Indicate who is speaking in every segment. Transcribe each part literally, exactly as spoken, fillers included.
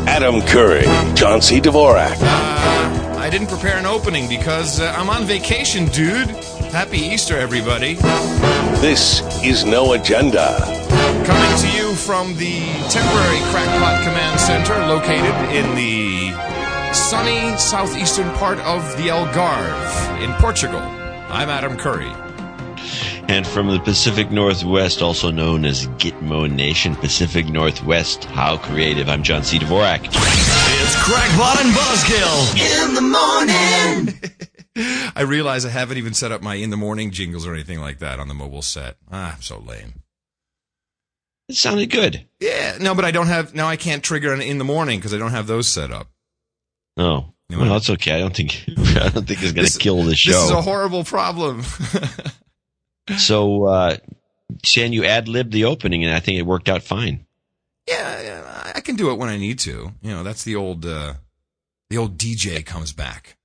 Speaker 1: Adam Curry, John C. Dvorak.
Speaker 2: Uh, I didn't prepare an opening because uh, I'm on vacation, dude. Happy Easter, everybody.
Speaker 1: This is No Agenda.
Speaker 2: Coming to you from the temporary Crackpot Command Center located in the sunny southeastern part of the Algarve in Portugal. I'm Adam Curry.
Speaker 3: And from the Pacific Northwest, also known as Gitmo Nation, Pacific Northwest, how creative, I'm John C. Dvorak.
Speaker 4: It's Crackpot and Buzzkill in the morning.
Speaker 2: I realize I haven't even set up my in the morning jingles or anything like that on the mobile set. Ah, I'm so lame.
Speaker 3: It sounded good.
Speaker 2: Yeah, no, but I don't have, now I can't trigger an in the morning because I don't have those set up.
Speaker 3: Oh,
Speaker 2: You
Speaker 3: well,
Speaker 2: know,
Speaker 3: that's okay. I don't think I don't think it's going to kill the show.
Speaker 2: This is a horrible problem.
Speaker 3: So, uh, Shan, you ad-libbed the opening, and I think it worked out fine.
Speaker 2: Yeah, yeah, I can do it when I need to. You know, that's the old, uh, the old D J comes back.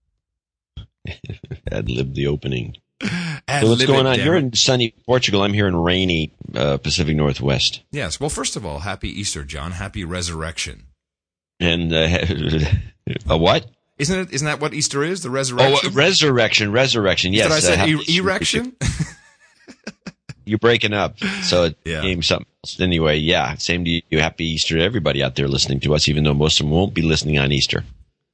Speaker 3: Ad-libbed the opening.
Speaker 2: Ad
Speaker 3: So what's going on?
Speaker 2: it,
Speaker 3: You're in sunny Portugal. I'm here in rainy uh, Pacific Northwest.
Speaker 2: Yes. Well, first of all, happy Easter, John. Happy Resurrection.
Speaker 3: And uh, a what?
Speaker 2: Isn't it? Isn't that what Easter is? The
Speaker 3: Oh,
Speaker 2: resurrection.
Speaker 3: uh, resurrection, resurrection. Yes.
Speaker 2: Did I say
Speaker 3: uh,
Speaker 2: e-
Speaker 3: happy-
Speaker 2: erection?
Speaker 3: You're breaking up, so it
Speaker 2: Yeah.
Speaker 3: became something else. Anyway, yeah, same to you. Happy Easter to everybody out there listening to us, even though most of them won't be listening on Easter.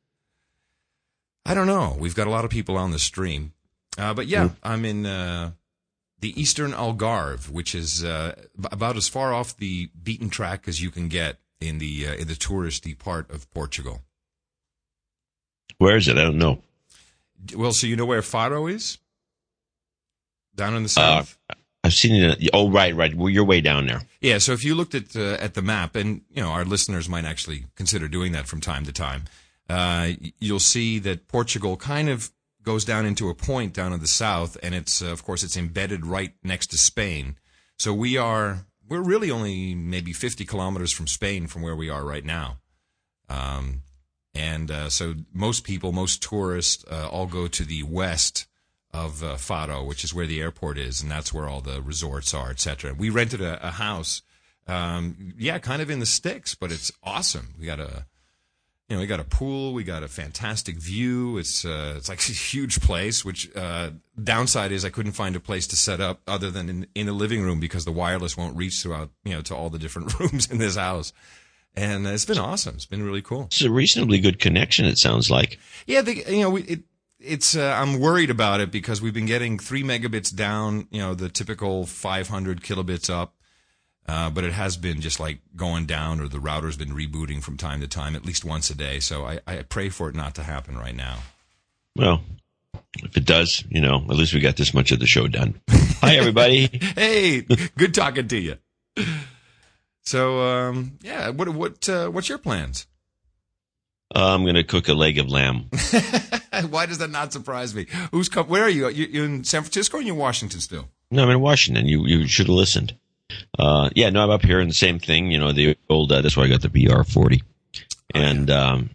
Speaker 2: I don't know. We've got a lot of people on the stream. Uh, but yeah,
Speaker 3: Mm.
Speaker 2: I'm in uh, the Eastern Algarve, which is uh, b- about as far off the beaten track as you can get in the uh, in the touristy part of Portugal.
Speaker 3: Where is it? I don't know.
Speaker 2: D- Well, so you know where Faro is? Down in the south?
Speaker 3: Uh, I've seen it. Oh, right, right. Well, you're way down there.
Speaker 2: Yeah, so if you looked at uh, at the map, and you know our listeners might actually consider doing that from time to time, uh, y- you'll see that Portugal kind of goes down into a point down in the south, and it's uh, of course it's embedded right next to Spain. So we are we're really only maybe fifty kilometers from Spain from where we are right now, um, and uh, so most people, most tourists, uh, all go to the west of uh, Faro, which is where the airport is, and that's where all the resorts are, et cetera. We rented a, a house, um, yeah, kind of in the sticks, but it's awesome. We got a, you know, we got a pool, we got a fantastic view. It's uh, it's like a huge place. Which uh, downside is I couldn't find a place to set up other than in, in a living room because the wireless won't reach throughout, you know, to all the different rooms in this house. And uh, it's been awesome. It's been really cool.
Speaker 3: It's a reasonably good connection, it sounds like.
Speaker 2: Yeah, the, you know, we, it, it's. Uh, I'm worried about it because we've been getting three megabits down. You know, the typical five hundred kilobits up, uh, but it has been just like going down, or the router's been rebooting from time to time, at least once a day. So I, I pray for it not to happen right now.
Speaker 3: Well, if it does, you know, at least we got this much of the show done. Hi, everybody.
Speaker 2: Hey, good talking to you. So, um, yeah, what what uh, what's your plans?
Speaker 3: Uh, I'm going to cook a leg of lamb.
Speaker 2: Why does that not surprise me? Who's come? Where are you? You you in San Francisco or are you in Washington still?
Speaker 3: No, I'm in Washington. You you should have listened. Uh, yeah, no, I'm up here in the same thing. You know, the old. Uh, that's why I got the B R forty. And um,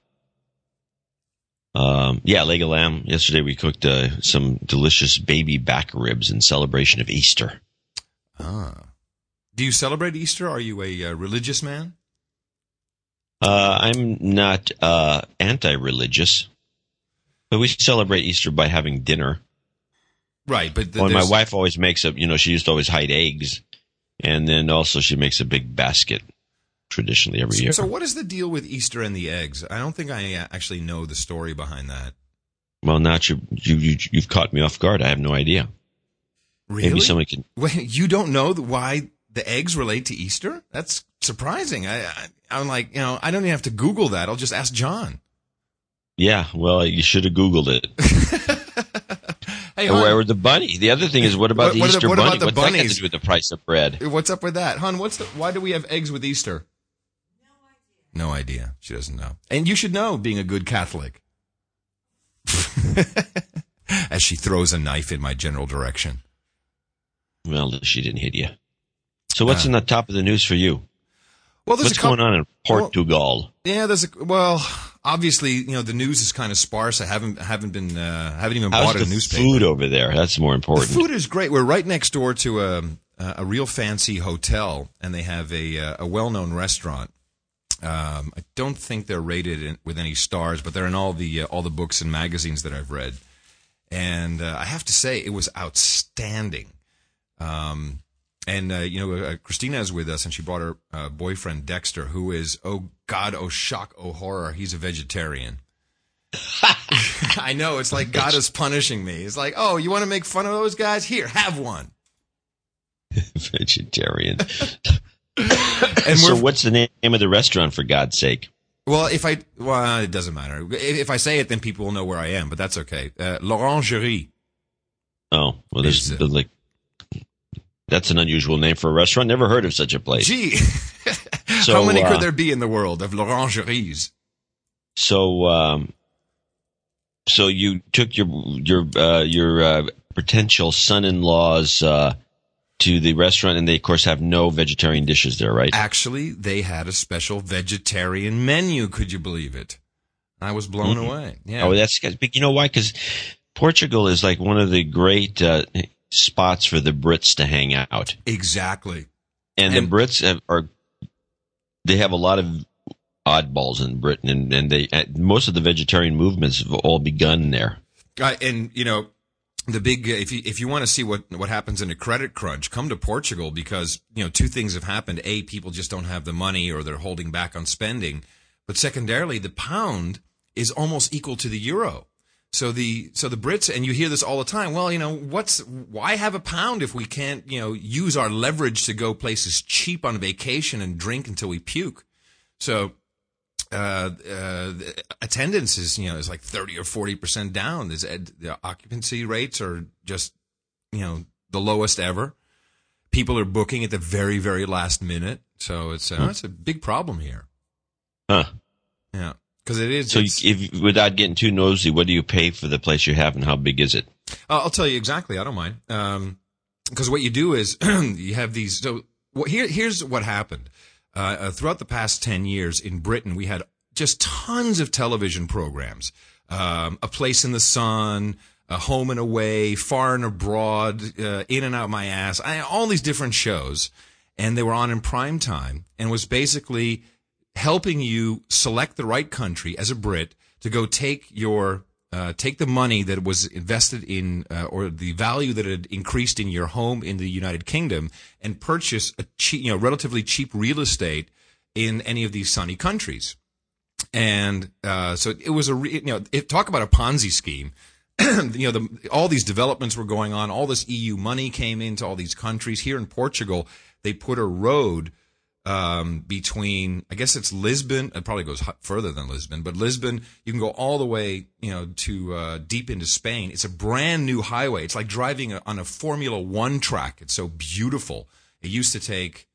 Speaker 3: um, yeah, leg of lamb. Yesterday we cooked uh, some delicious baby back ribs in celebration of Easter.
Speaker 2: Ah, do you celebrate Easter? Are you a uh, religious man?
Speaker 3: Uh, I'm not uh, anti-religious, but we celebrate Easter by having dinner.
Speaker 2: Right, but the,
Speaker 3: Well, my
Speaker 2: there's-
Speaker 3: wife always makes a, you know, she used to always hide eggs, and then also she makes a big basket traditionally every year.
Speaker 2: So what is the deal with Easter and the eggs? I don't think I uh, actually know the story behind that.
Speaker 3: Well, now you, you, you, you've caught me off guard. I have no idea.
Speaker 2: Really?
Speaker 3: Maybe somebody can.
Speaker 2: Wait, you don't know the, why the eggs relate to Easter? That's surprising. I, I, I'm like, you know, I don't even have to Google that. I'll just ask John.
Speaker 3: Yeah, well, you should have Googled it.
Speaker 2: Hey,
Speaker 3: Or
Speaker 2: hon,
Speaker 3: where the bunny? The other thing is, what about
Speaker 2: What-
Speaker 3: the
Speaker 2: what are the-
Speaker 3: Easter
Speaker 2: what about
Speaker 3: bunny?
Speaker 2: the
Speaker 3: What's that got
Speaker 2: bunnies?
Speaker 3: to do with the price of bread?
Speaker 2: what's up with that? Hon, what's the, why do we have eggs with Easter? No idea. No idea. She doesn't know. And you should know, being a good Catholic. As she throws a knife in my general direction.
Speaker 3: Well, she didn't hit you. So what's
Speaker 2: Uh,
Speaker 3: in the top of the news for you?
Speaker 2: Well, there's
Speaker 3: What's
Speaker 2: a couple,
Speaker 3: going on in Portugal?
Speaker 2: Yeah, there's a well. Obviously, you know the news is kind of sparse. I haven't haven't been uh, haven't even
Speaker 3: How's
Speaker 2: bought
Speaker 3: the
Speaker 2: a newspaper.
Speaker 3: food over there? That's more
Speaker 2: The
Speaker 3: important.
Speaker 2: food is great. We're right next door to a a real fancy hotel, and they have a a well known restaurant. Um, I don't think they're rated in, with any stars, but they're in all the uh, all the books and magazines that I've read. And uh, I have to say, it was outstanding. Um, and, uh, you know, uh, Christina is with us, and she brought her uh, boyfriend, Dexter, who is, oh, God, oh, shock, oh, horror, he's a vegetarian. I know, it's like God is punishing me. It's like, oh, you want to make fun of those guys? Here, have one.
Speaker 3: Vegetarian.
Speaker 2: And
Speaker 3: so what's the name of the restaurant, for God's sake?
Speaker 2: Well, if I, well, it doesn't matter. If, if I say it, then people will know where I am, but that's okay. Uh, L'Orangerie.
Speaker 3: Oh, well, there's
Speaker 2: Is,
Speaker 3: uh, like, that's an unusual name for a restaurant. Never heard of such a place.
Speaker 2: Gee,
Speaker 3: so,
Speaker 2: how many
Speaker 3: uh,
Speaker 2: could there be in the world of L'Orangeries?
Speaker 3: So, um, so you took your your uh, your uh, potential son-in-law's uh, to the restaurant, and they, of course, have no vegetarian dishes there, right?
Speaker 2: Actually, they had a special vegetarian menu. Could you believe it? I was blown
Speaker 3: Mm-hmm.
Speaker 2: away. Yeah.
Speaker 3: Oh, that's you know why? Because Portugal is like one of the great uh, spots for the Brits to hang out.
Speaker 2: Exactly.
Speaker 3: And,
Speaker 2: And-
Speaker 3: the Brits have, are they have a lot of oddballs in Britain, and, and they uh, most of the vegetarian movements have all begun there.
Speaker 2: Uh, and you know, the big uh, if you if you want to see what what happens in a credit crunch, come to Portugal, because you know two things have happened: a, people just don't have the money, or they're holding back on spending. But secondarily, the pound is almost equal to the euro. So the so the Brits, and you hear this all the time. Well, you know, what's why have a pound if we can't you know use our leverage to go places cheap on vacation and drink until we puke? So. Uh, uh, attendance is, you know, is like thirty or forty percent down. There's, the occupancy rates are just, you know, the lowest ever. People are booking at the very, very last minute. So it's, uh,
Speaker 3: Hmm.
Speaker 2: it's a big problem here.
Speaker 3: Huh.
Speaker 2: Yeah. Cause it is.
Speaker 3: So
Speaker 2: it's-
Speaker 3: if without getting too nosy, what do you pay for the place you have, and how big is it?
Speaker 2: Uh, I'll tell you exactly. I don't mind. Um, because what you do is you have these. So what, here, here's what happened. Uh, uh, throughout the past ten years in Britain, we had just tons of television programs. Um, A Place in the Sun, uh, Home and Away, Far and Abroad, uh, In and Out My Ass, I, all these different shows. And they were on in prime time, and was basically helping you select the right country as a Brit to go take your uh, take the money that was invested in uh, or the value that had increased in your home in the United Kingdom, and purchase a cheap, you know, relatively cheap real estate in any of these sunny countries. And uh, so it was a re- you know it, talk about a Ponzi scheme. you know the, all these developments were going on. All this E U money came into all these countries. Here in Portugal, they put a road um, between, I guess it's Lisbon. It probably goes further than Lisbon, but Lisbon, you can go all the way, you know, to uh, deep into Spain. It's a brand new highway. It's like driving a, on a Formula One track. It's so beautiful. It used to take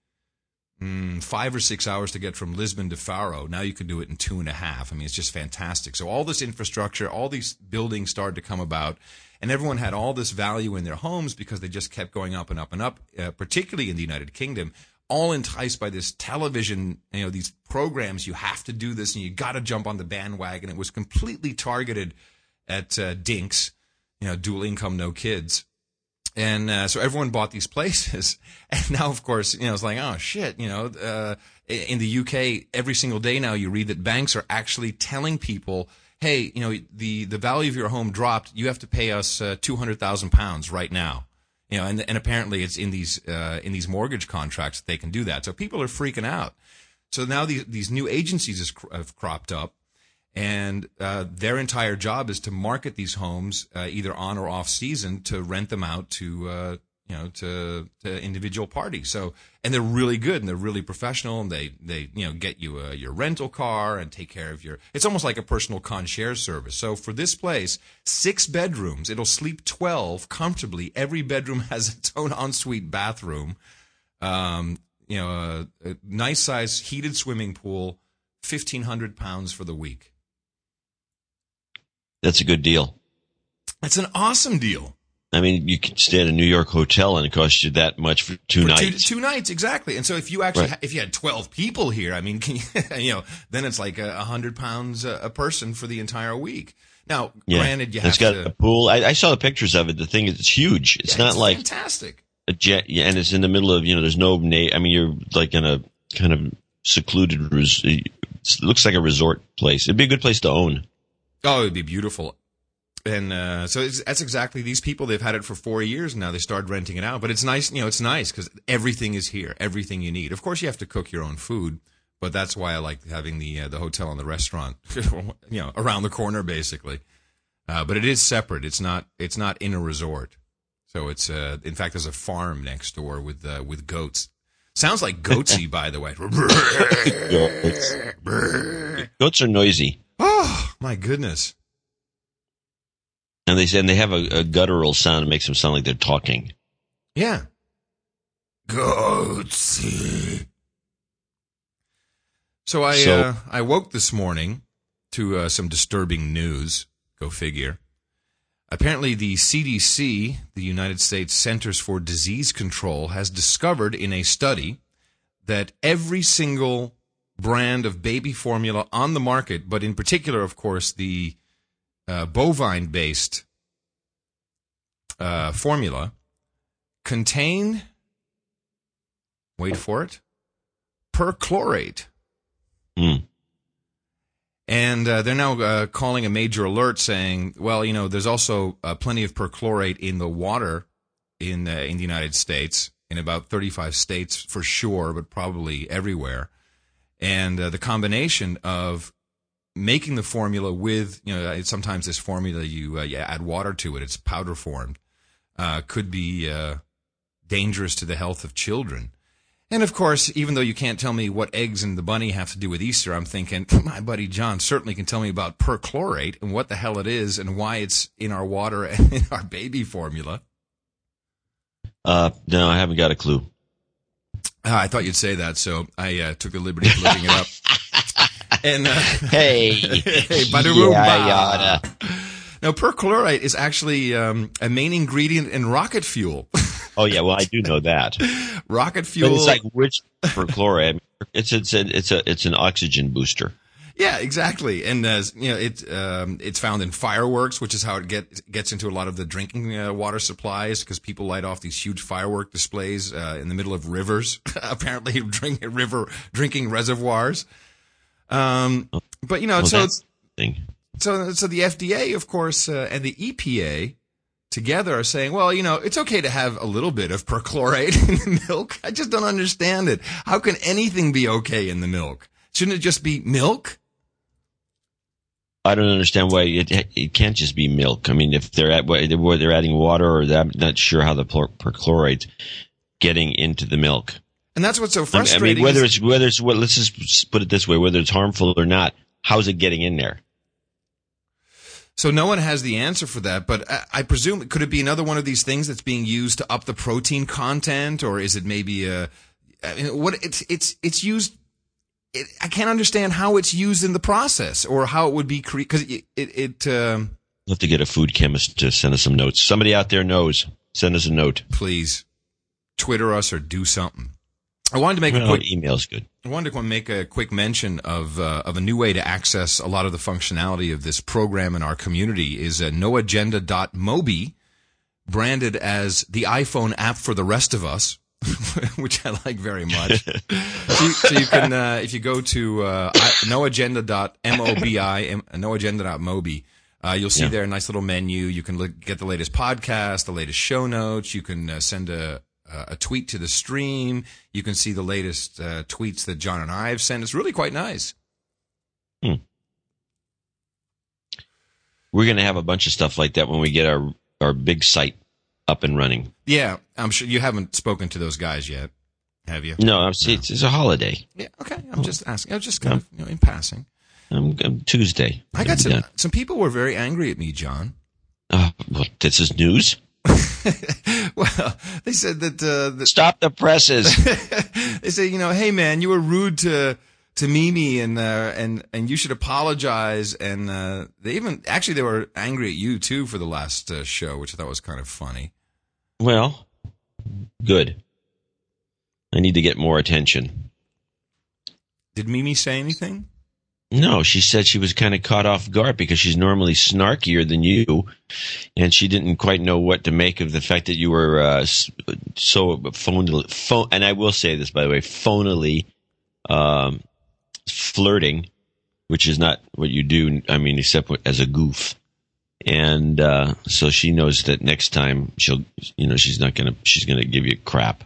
Speaker 2: mm, five or six hours to get from Lisbon to Faro. Now you can do it in two and a half. I mean, it's just fantastic. So all this infrastructure, all these buildings started to come about, and everyone had all this value in their homes because they just kept going up and up and up, uh, particularly in the United Kingdom. All enticed by this television, you know, these programs. You have to do this, and you got to jump on the bandwagon. It was completely targeted at uh, dinks, you know, dual income, no kids, and uh, so everyone bought these places. And now, of course, you know, it's like, oh shit, you know, uh, in the U K, every single day now you read that banks are actually telling people, hey, you know, the the value of your home dropped. You have to pay us uh, two hundred thousand pounds right now. You know, and and apparently it's in these uh, in these mortgage contracts that they can do that. So people are freaking out. So now these these new agencies have cropped up, and uh, their entire job is to market these homes uh, either on or off season to rent them out to uh, you know to, to individual parties. So and they're really good and they're really professional, and they they you know get you a, your rental car and take care of your. It's almost like a personal concierge service. So for this place, six bedrooms, it'll sleep twelve comfortably. Every bedroom has its own ensuite bathroom. Um, you know, a, a nice size heated swimming pool, fifteen hundred pounds for the week.
Speaker 3: That's a good deal.
Speaker 2: That's an awesome deal.
Speaker 3: I mean, you could stay at a New York hotel and it costs you that much for two
Speaker 2: for
Speaker 3: nights.
Speaker 2: Two, two nights, exactly. And so if you actually,
Speaker 3: Right.
Speaker 2: ha- if you had twelve people here, I mean, can you, you know, then it's like a, a hundred pounds a, a person for the entire week. Now,
Speaker 3: Yeah.
Speaker 2: granted, you
Speaker 3: it's
Speaker 2: have
Speaker 3: got
Speaker 2: to.
Speaker 3: a pool. I, I saw the pictures of it. The thing is, it's huge. It's
Speaker 2: Yeah,
Speaker 3: not like
Speaker 2: fantastic.
Speaker 3: a jet, yeah, and it's in the middle of, you know, there's no, na- I mean, you're like in a kind of secluded res- It looks like a resort place. It'd be a good place to own.
Speaker 2: Oh, it'd be beautiful. And uh, so it's, that's exactly these people. They've had it for four years now. They started renting it out. But it's nice, you know, it's nice because everything is here, everything you need. Of course, you have to cook your own food, but that's why I like having the uh, the hotel and the restaurant, you know, around the corner, basically. Uh, but it is separate. It's not it's not in a resort. So it's uh, in fact, there's a farm next door with uh, with goats. Sounds like goatsy, by the way.
Speaker 3: Goats. Goats are noisy.
Speaker 2: Oh my goodness.
Speaker 3: And they and they have a, a guttural sound that makes them sound like they're talking.
Speaker 2: Yeah. Goatsy. So I
Speaker 3: So-
Speaker 2: uh, I woke this morning to uh, some disturbing news. Go figure. Apparently, the C D C, the United States Centers for Disease Control, has discovered in a study that every single brand of baby formula on the market, but in particular, of course, the uh, bovine-based uh, formula, contain, wait for it, perchlorate.
Speaker 3: Mm.
Speaker 2: And uh, they're now uh, calling a major alert saying, well, you know, there's also uh, plenty of perchlorate in the water in uh, in the United States, in about thirty-five states for sure, but probably everywhere. And uh, the combination of making the formula with, you know, sometimes this formula, you, uh, you add water to it, it's powder formed, uh, could be uh, dangerous to the health of children. And, of course, even though you can't tell me what eggs and the bunny have to do with Easter, I'm thinking, my buddy John certainly can tell me about perchlorate and what the hell it is and why it's in our water and in our baby formula.
Speaker 3: Uh, no, I haven't got a clue.
Speaker 2: Uh, I thought you'd say that, so I uh, took the liberty of looking it up. And uh,
Speaker 3: Hey,
Speaker 2: hey, bada-boom,
Speaker 3: yeah,
Speaker 2: ba. Now, perchlorate is actually um, a main ingredient in rocket fuel.
Speaker 3: Oh yeah, well I do know that.
Speaker 2: Rocket fuel.
Speaker 3: But it's like which perchlorate? I mean, it's it's a, it's a it's an oxygen booster.
Speaker 2: Yeah, exactly. And uh, you know, it um, it's found in fireworks, which is how it get, gets into a lot of the drinking uh, water supplies, because people light off these huge firework displays uh, in the middle of rivers, apparently drink river drinking reservoirs. Um, but you know,
Speaker 3: Well,
Speaker 2: so
Speaker 3: that's the thing.
Speaker 2: so so the F D A, of course, uh, and the E P A together are saying, well, you know, it's okay to have a little bit of perchlorate in the milk. I just don't understand it. How can anything be okay in the milk? Shouldn't it just be milk?
Speaker 3: I don't understand why it it can't just be milk. I mean, if they're at where they're adding water, or I'm not sure how the perchlorate's getting into the milk.
Speaker 2: And that's what's so
Speaker 3: I
Speaker 2: frustrating.
Speaker 3: mean, whether
Speaker 2: is-
Speaker 3: it's whether it's well, let's just put it this way: whether it's harmful or not, how's it getting in there?
Speaker 2: So no one has the answer for that, but I, I presume, could it be another one of these things that's being used to up the protein content, or is it maybe a, I mean, what it's it's it's used? It, I can't understand how it's used in the process, or how it would be created, because it it. it um,
Speaker 3: We'll have to get a food chemist to send us some notes. Somebody out there knows. Send us a note.
Speaker 2: Please, Twitter us or do something. I wanted to make
Speaker 3: Well,
Speaker 2: a quick.
Speaker 3: email's good.
Speaker 2: I wanted to make a quick mention of uh, of a new way to access a lot of the functionality of this program in our community is uh, no agenda dot mobi, branded as the iPhone app for the rest of us, which I like very much. so, you, so you can, uh, if you go to uh, no agenda dot mobi, no agenda dot mobi, uh, you'll see
Speaker 3: Yeah.
Speaker 2: there a nice little menu. You can look, get the latest podcast, the latest show notes. You can uh, send a Uh, a tweet to the stream. You can see the latest uh, tweets that John and I have sent. It's really quite nice.
Speaker 3: Hmm. We're going to have a bunch of stuff like that when we get our, our big site up and running.
Speaker 2: Yeah, I'm sure you haven't spoken to those guys yet, have you?
Speaker 3: No, I'm, no. It's, it's a holiday.
Speaker 2: Yeah, okay. I'm just asking. I'm just kind of, you know, in passing.
Speaker 3: I'm, I'm Tuesday.
Speaker 2: I got
Speaker 3: Be
Speaker 2: some,
Speaker 3: done.
Speaker 2: some people were very angry at me, John.
Speaker 3: Uh, well, this is news.
Speaker 2: Well, they said that, uh, that
Speaker 3: Stop the presses.
Speaker 2: they say, you know, hey man, you were rude to to Mimi, and uh, and and you should apologize. And uh, they even actually they were angry at you too for the last uh, show, which I thought was kind of funny.
Speaker 3: Well, good. I need to get more attention.
Speaker 2: Did Mimi say anything?
Speaker 3: No, she said she was kind of caught off guard because she's normally snarkier than you, and she didn't quite know what to make of the fact that you were uh, so phonily, phone, and I will say this, by the way, phonily um, flirting, which is not what you do, I mean, except as a goof. And uh, so she knows that next time she'll, you know, she's not going to, she's going to give you crap.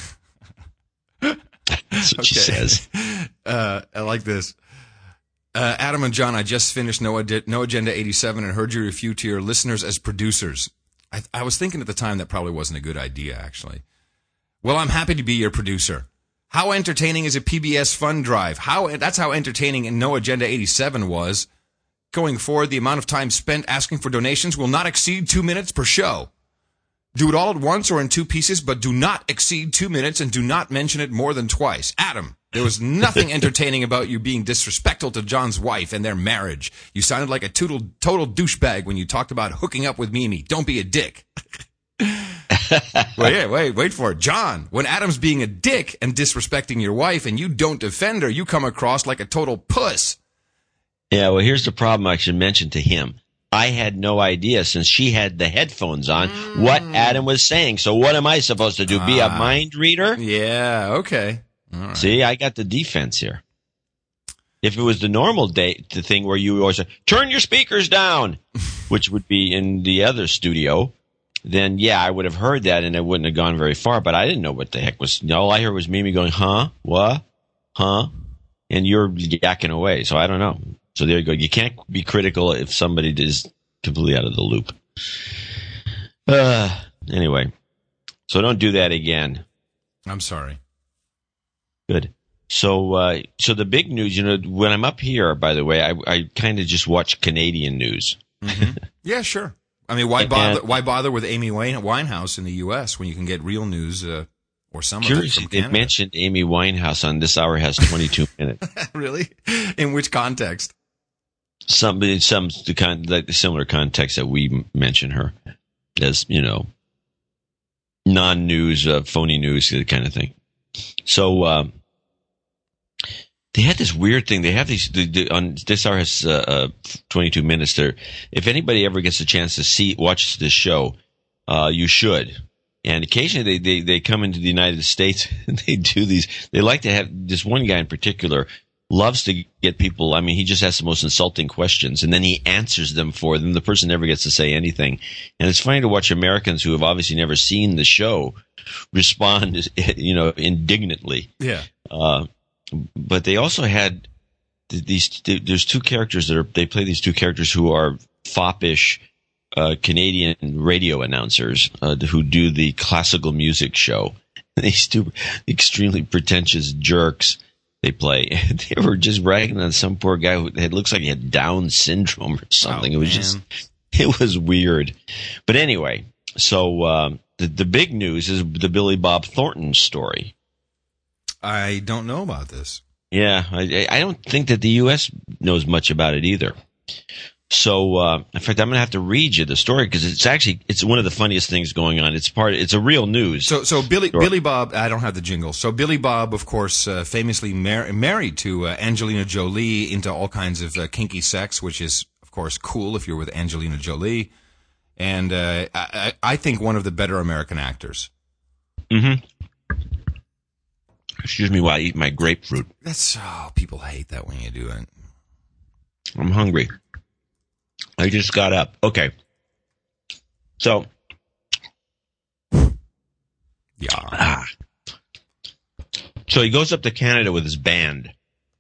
Speaker 3: That's what
Speaker 2: Okay.
Speaker 3: she says.
Speaker 2: Uh, I like this. Uh, Adam and John, I just finished No, Ag- no Agenda eighty-seven and heard you refute to your listeners as producers. I, I was thinking at the time that probably wasn't a good idea, actually. Well, I'm happy to be your producer. How entertaining is a P B S Fund Drive? How That's how entertaining in No Agenda eighty-seven was. Going forward, the amount of time spent asking for donations will not exceed two minutes per show. Do it all at once or in two pieces, but do not exceed two minutes and do not mention it more than twice. Adam, there was nothing entertaining about you being disrespectful to John's wife and their marriage. You sounded like a total, total douchebag when you talked about hooking up with Mimi. Don't be a dick. Wait, wait, wait for it. John, when Adam's being a dick and disrespecting your wife and you don't defend her, you come across like a total puss.
Speaker 3: Yeah, well, here's the problem I should mention to him. I had no idea, since she had the headphones on, mm. what Adam was saying. So what am I supposed to do, be a
Speaker 2: Ah.
Speaker 3: mind reader?
Speaker 2: Yeah, okay. All right.
Speaker 3: See, I got the defense here. If it was the normal day, the thing where you always say, turn your speakers down, which would be in the other studio, then yeah, I would have heard that and it wouldn't have gone very far, but I didn't know what the heck was. All I heard was Mimi going, huh? What? Huh? And you're yakking away, so I don't know. So there you go. You can't be critical if somebody is completely out of the loop. Uh, anyway, so don't do that again.
Speaker 2: I'm sorry.
Speaker 3: Good. So, uh, so the big news, you know, when I'm up here, by the way, I, I kind of just watch Canadian news.
Speaker 2: Mm-hmm. Yeah, sure. I mean, why
Speaker 3: And-
Speaker 2: bother? Why bother with Amy Wine- Winehouse in the U S when you can get real news uh, or some of it
Speaker 3: Curious,
Speaker 2: from
Speaker 3: they
Speaker 2: Canada?
Speaker 3: mentioned Amy Winehouse on This Hour Has twenty-two minutes.
Speaker 2: Really? In which context?
Speaker 3: Some, some the con, like the similar context that we m- mention her as, you know, non-news, uh, phony news, that kind of thing. So, um, they had this weird thing. They have these, the, the, on This Hour Has uh, uh, twenty-two minutes there. If anybody ever gets a chance to see, watch this show, uh, you should. And occasionally they, they, they come into the United States and they do these, they like to have, this one guy in particular loves to get people, I mean, he just asks the most insulting questions and then he answers them for them. The person never gets to say anything. And it's funny to watch Americans who have obviously never seen the show respond, you know, indignantly.
Speaker 2: Yeah.
Speaker 3: Uh, but they also had these, there's two characters that are, they play these two characters who are foppish, uh, Canadian radio announcers, uh, who do the classical music show. These two extremely pretentious jerks they play. They were just bragging on some poor guy who it looks like he had Down syndrome or something.
Speaker 2: Oh,
Speaker 3: it was
Speaker 2: man.
Speaker 3: just, it was weird. But anyway, so, um, the, the big news is the Billy Bob Thornton story.
Speaker 2: I don't know about this.
Speaker 3: Yeah, I, I don't think that the U S knows much about it either. So, uh, in fact, I'm going to have to read you the story because it's actually, it's one of the funniest things going on. It's part, it's a real news.
Speaker 2: So, so Billy,
Speaker 3: story.
Speaker 2: Billy Bob, I don't have the jingle. So Billy Bob, of course, uh, famously mar- married to uh, Angelina Jolie, into all kinds of uh, kinky sex, which is, of course, cool if you're with Angelina Jolie. And uh, I, I think one of the better American actors.
Speaker 3: Mm-hmm. Excuse me while I eat my grapefruit.
Speaker 2: That's, oh, people hate that when you do it.
Speaker 3: I'm hungry. I just got up. Okay. So,
Speaker 2: Yeah.
Speaker 3: ah. So he goes up to Canada with his band.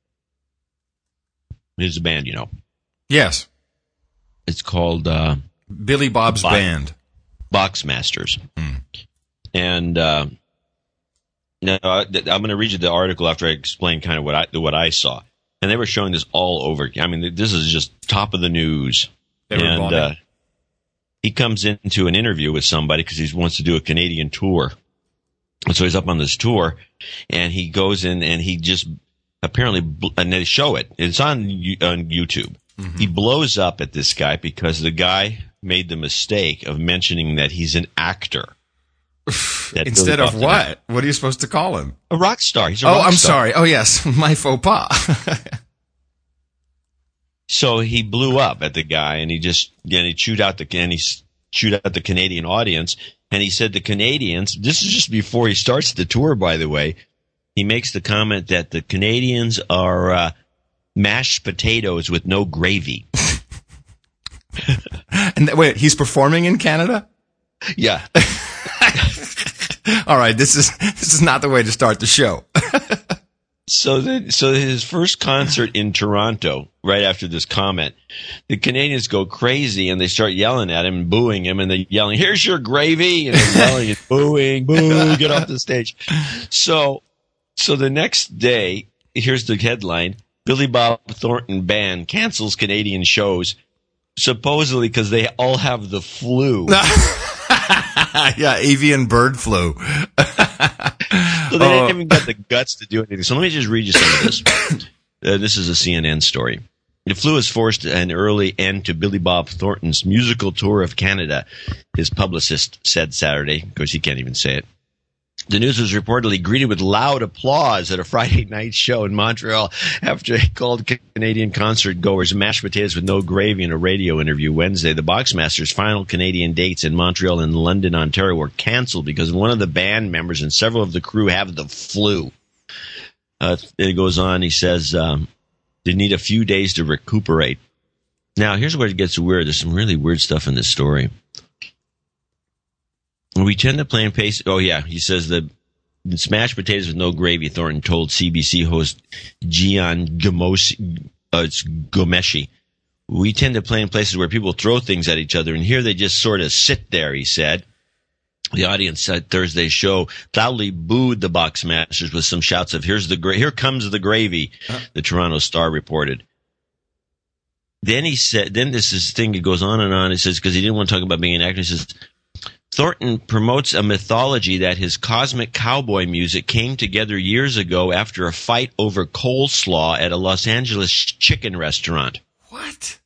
Speaker 3: His band, you know.
Speaker 2: Yes.
Speaker 3: It's called, uh,
Speaker 2: Billy Bob's
Speaker 3: Bo-
Speaker 2: band.
Speaker 3: Boxmasters.
Speaker 2: Hmm.
Speaker 3: And, uh, now I- I'm going to read you the article after I explain kind of what I, what I saw. And they were showing this all over. I mean, this is just top of the news.
Speaker 2: They were
Speaker 3: and
Speaker 2: bombing.
Speaker 3: uh, he comes into an interview with somebody because he wants to do a Canadian tour. And so he's up on this tour, and he goes in and he just apparently, bl- and they show it. It's on you- on YouTube.
Speaker 2: Mm-hmm.
Speaker 3: He blows up at this guy because the guy made the mistake of mentioning that he's an actor. That
Speaker 2: Instead
Speaker 3: Billy
Speaker 2: of
Speaker 3: Bob-
Speaker 2: what? What are you supposed to call him?
Speaker 3: A rock star. He's a
Speaker 2: Oh,
Speaker 3: rock
Speaker 2: I'm
Speaker 3: star.
Speaker 2: sorry. Oh, yes. My faux pas.
Speaker 3: So he blew up at the guy, and he just and he chewed out the and he chewed out the Canadian audience, and he said the Canadians. This is just before he starts the tour, by the way. He makes the comment that the Canadians are uh, mashed potatoes with no gravy.
Speaker 2: And th- wait, he's performing in Canada?
Speaker 3: Yeah.
Speaker 2: All right, this is this is not the way to start the show.
Speaker 3: So the, so his first concert in Toronto, right after this comment, the Canadians go crazy and they start yelling at him and booing him, and they're yelling, "Here's your gravy!" and they're yelling and booing, boo, get off the stage. So, so the next day, here's the headline: Billy Bob Thornton Band cancels Canadian shows, supposedly because they all have the flu.
Speaker 2: Yeah, avian bird flu.
Speaker 3: So they didn't even get the guts to do anything. So let me just read you some of this. Uh, this is a C N N story. The flu has forced an early end to Billy Bob Thornton's musical tour of Canada, his publicist said Saturday, because he can't even say it. The news was reportedly greeted with loud applause at a Friday night show in Montreal after he called Canadian concert goers mashed potatoes with no gravy in a radio interview Wednesday. The Boxmasters' final Canadian dates in Montreal and London, Ontario were canceled because one of the band members and several of the crew have the flu. Uh, it goes on. He says um, they need a few days to recuperate. Now, here's where it gets weird. There's some really weird stuff in this story. We tend to play and pace. Oh, yeah. He says that smashed potatoes with no gravy, Thornton told C B C host Gian Gomeshi. Uh, it's Gomeshi. We tend to play in places where people throw things at each other, and here they just sort of sit there, he said. The audience at Thursday's show loudly booed the Boxmasters with some shouts of, "Here's the gra- here comes the gravy," huh? The Toronto Star reported. Then he said, then this is thing that goes on and on. He says, because he didn't want to talk about being an actor, he says, Thornton promotes a mythology that his cosmic cowboy music came together years ago after a fight over coleslaw at a Los Angeles chicken restaurant.
Speaker 2: What?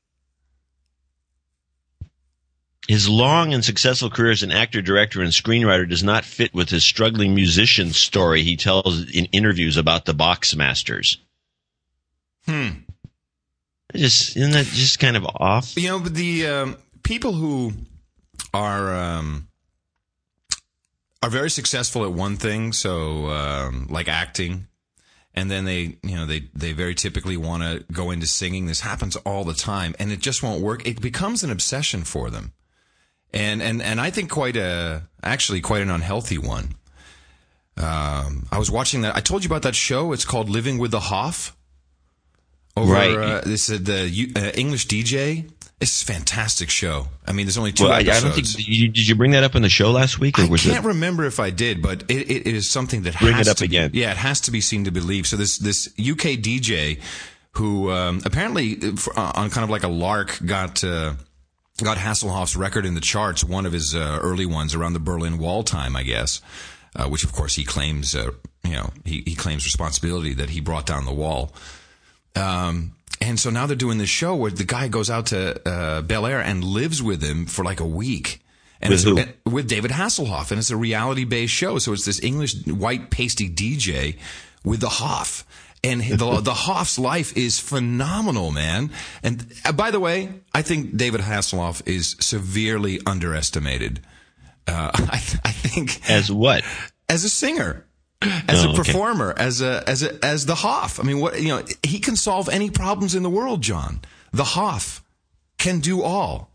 Speaker 3: His long and successful career as an actor, director, and screenwriter does not fit with his struggling musician story he tells in interviews about the Boxmasters.
Speaker 2: Hmm.
Speaker 3: Just, isn't that just kind of off?
Speaker 2: You know, but the um, people who are... Um are very successful at one thing, so um, like acting, and then they, you know, they, they very typically want to go into singing. This happens all the time, and it just won't work. It becomes an obsession for them, and and and I think quite a actually quite an unhealthy one. Um, I was watching that. I told you about that show. It's called Living with the Hoff. Over,
Speaker 3: right.
Speaker 2: Uh, this is the uh, English D J. It's a fantastic show. I mean, there's only two
Speaker 3: well,
Speaker 2: episodes.
Speaker 3: I don't think did you, did you bring that up on the show last week? Or
Speaker 2: I
Speaker 3: was
Speaker 2: can't
Speaker 3: it?
Speaker 2: remember if I did, but it, it, it is something that
Speaker 3: bring
Speaker 2: has
Speaker 3: it up
Speaker 2: to
Speaker 3: again.
Speaker 2: Be, yeah, it has to be seen to believe. So this this U K D J, who um, apparently on kind of like a lark got uh, got Hasselhoff's record in the charts, one of his uh, early ones around the Berlin Wall time, I guess, uh, which of course he claims, uh, you know, he, he claims responsibility that he brought down the wall. Um. And so now they're doing this show where the guy goes out to uh, Bel Air and lives with him for like a week. And
Speaker 3: with
Speaker 2: it's,
Speaker 3: who?
Speaker 2: With David Hasselhoff. And it's a reality-based show. So it's this English white pasty D J with the Hoff. And the, the Hoff's life is phenomenal, man. And uh, by the way, I think David Hasselhoff is severely underestimated. Uh, I, I think...
Speaker 3: As what?
Speaker 2: As a singer. As
Speaker 3: oh,
Speaker 2: a performer,
Speaker 3: okay.
Speaker 2: as a as a as the Hoff. I mean, what you know, he can solve any problems in the world, John. The Hoff can do all.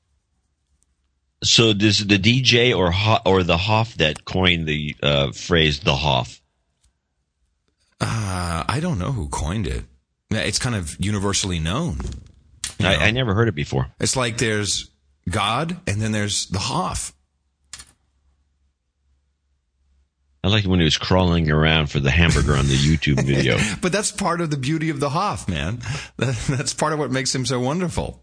Speaker 3: So, this the D J or Ho- or the Hoff that coined the uh, phrase "the Hoff"?
Speaker 2: Uh, I don't know who coined it. It's kind of universally known.
Speaker 3: I, I never heard it before.
Speaker 2: It's like there's God, and then there's the Hoff.
Speaker 3: I like it when he was crawling around for the hamburger on the YouTube video.
Speaker 2: But that's part of the beauty of the Hoff, man. That's part of what makes him so wonderful.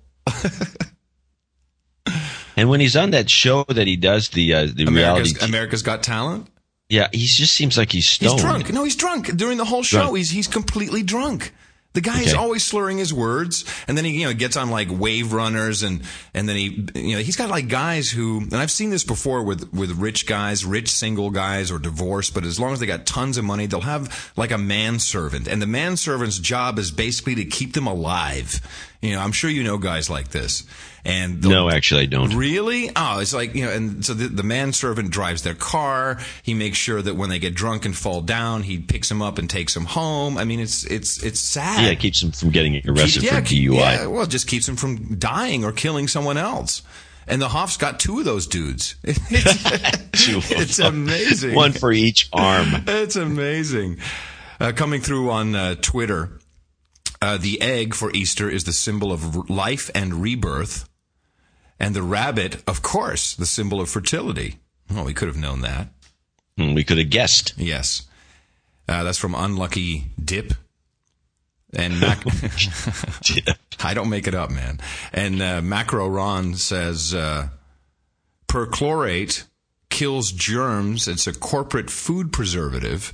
Speaker 3: And when he's on that show that he does, the uh, the
Speaker 2: America's,
Speaker 3: reality,
Speaker 2: America's Got Talent.
Speaker 3: Yeah, he just seems like he's stoned.
Speaker 2: He's drunk. No, he's drunk during the whole show.
Speaker 3: Drunk.
Speaker 2: He's he's completely drunk. The guy
Speaker 3: Okay.
Speaker 2: is always slurring his words, and then he, you know, gets on like Wave Runners, and and then he, you know, he's got like guys who, and I've seen this before with with rich guys, rich single guys or divorced, but as long as they got tons of money, they'll have like a manservant, and the manservant's job is basically to keep them alive. You know, I'm sure you know guys like this. And the,
Speaker 3: no, actually, I don't.
Speaker 2: Really? Oh, it's like, you know, and so the, the manservant drives their car. He makes sure that when they get drunk and fall down, he picks them up and takes them home. I mean, it's it's it's sad.
Speaker 3: Yeah, it keeps them from getting arrested
Speaker 2: Keep, yeah,
Speaker 3: for D U I.
Speaker 2: Yeah, well, it just keeps them from dying or killing someone else. And the Hoff's got two of those dudes. It's, it's amazing.
Speaker 3: One for each arm.
Speaker 2: It's amazing. Uh, coming through on uh, Twitter, uh, the egg for Easter is the symbol of life and rebirth. And the rabbit, of course, the symbol of fertility. Well, we could have known that.
Speaker 3: We could have guessed.
Speaker 2: Yes. Uh, that's from Unlucky Dip. And Mac- I don't make it up, man. And uh, Macro Ron says, uh, perchlorate kills germs. It's a corporate food preservative.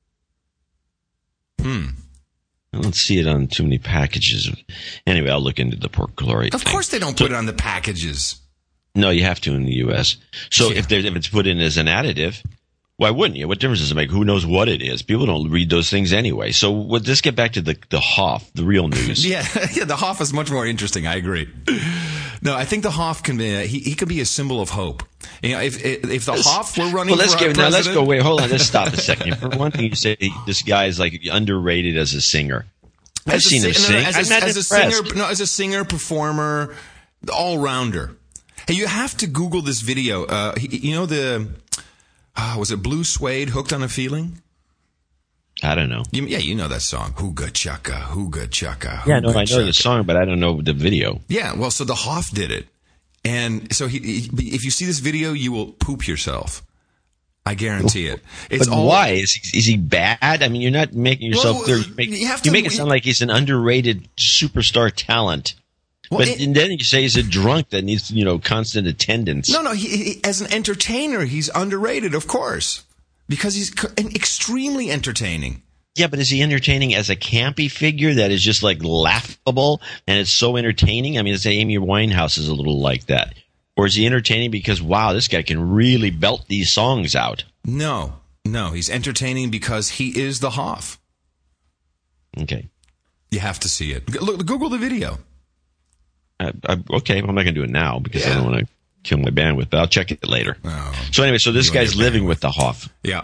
Speaker 2: Hmm.
Speaker 3: I don't see it on too many packages. Anyway, I'll look into the perchlorate.
Speaker 2: Of
Speaker 3: thing.
Speaker 2: course they don't
Speaker 3: so,
Speaker 2: put it on the packages.
Speaker 3: No, you have to in the U S. So
Speaker 2: Yeah.
Speaker 3: if there's if it's put in as an additive, why wouldn't you? What difference does it make? Who knows what it is? People don't read those things anyway. So well, let's get back to the the Hoff, the real news.
Speaker 2: Yeah, yeah. The Hoff is much more interesting. I agree. No, I think the Hoff can be. A, he he can be a symbol of hope. You know, if if, if the Hoff were running
Speaker 3: Well, let's
Speaker 2: for
Speaker 3: get, now
Speaker 2: president,
Speaker 3: let's go. Wait, hold on. Let's stop a second. For one thing, you say this guy is like underrated as a singer. I've
Speaker 2: as a
Speaker 3: seen him
Speaker 2: si- no, no,
Speaker 3: sing.
Speaker 2: as,
Speaker 3: I'm
Speaker 2: a,
Speaker 3: not
Speaker 2: as a
Speaker 3: impressed.
Speaker 2: singer, no, as a singer, performer, all rounder. Hey, you have to Google this video. Uh, he, you know the uh, was it Blue Suede, Hooked on a Feeling?
Speaker 3: I don't know.
Speaker 2: You, yeah, you know that song. Hooga chaka, hooga chaka.
Speaker 3: Yeah, no,
Speaker 2: hooga
Speaker 3: I know
Speaker 2: chaka.
Speaker 3: the song, but I don't know the video.
Speaker 2: Yeah, well, so the Hoff did it, and so he, he. If you see this video, you will poop yourself. I guarantee it. It's
Speaker 3: But
Speaker 2: all,
Speaker 3: why is he, is he bad? I mean, you're not making yourself
Speaker 2: Well,
Speaker 3: clear. You make,
Speaker 2: you have
Speaker 3: you
Speaker 2: to-
Speaker 3: make it sound like he's an underrated superstar talent.
Speaker 2: Well,
Speaker 3: but
Speaker 2: it-
Speaker 3: and then you say he's a drunk that needs, you know, constant attendance.
Speaker 2: No, no. He, he, as an entertainer, he's underrated, of course, because he's co- extremely entertaining.
Speaker 3: Yeah, but is he entertaining as a campy figure that is just like laughable and it's so entertaining? I mean, say Amy Winehouse is a little like that. Or is he entertaining because, wow, this guy can really belt these songs out?
Speaker 2: No, no. He's entertaining because he is the Hoff.
Speaker 3: Okay.
Speaker 2: You have to see it. G- Look, Google the video.
Speaker 3: I, I, okay, I'm not going to do it now because
Speaker 2: Yeah.
Speaker 3: I don't want to kill my bandwidth, but I'll check it later.
Speaker 2: Oh,
Speaker 3: So anyway, so this
Speaker 2: you and
Speaker 3: guy's
Speaker 2: your
Speaker 3: living
Speaker 2: bandwidth.
Speaker 3: with the Hoff.
Speaker 2: Yeah.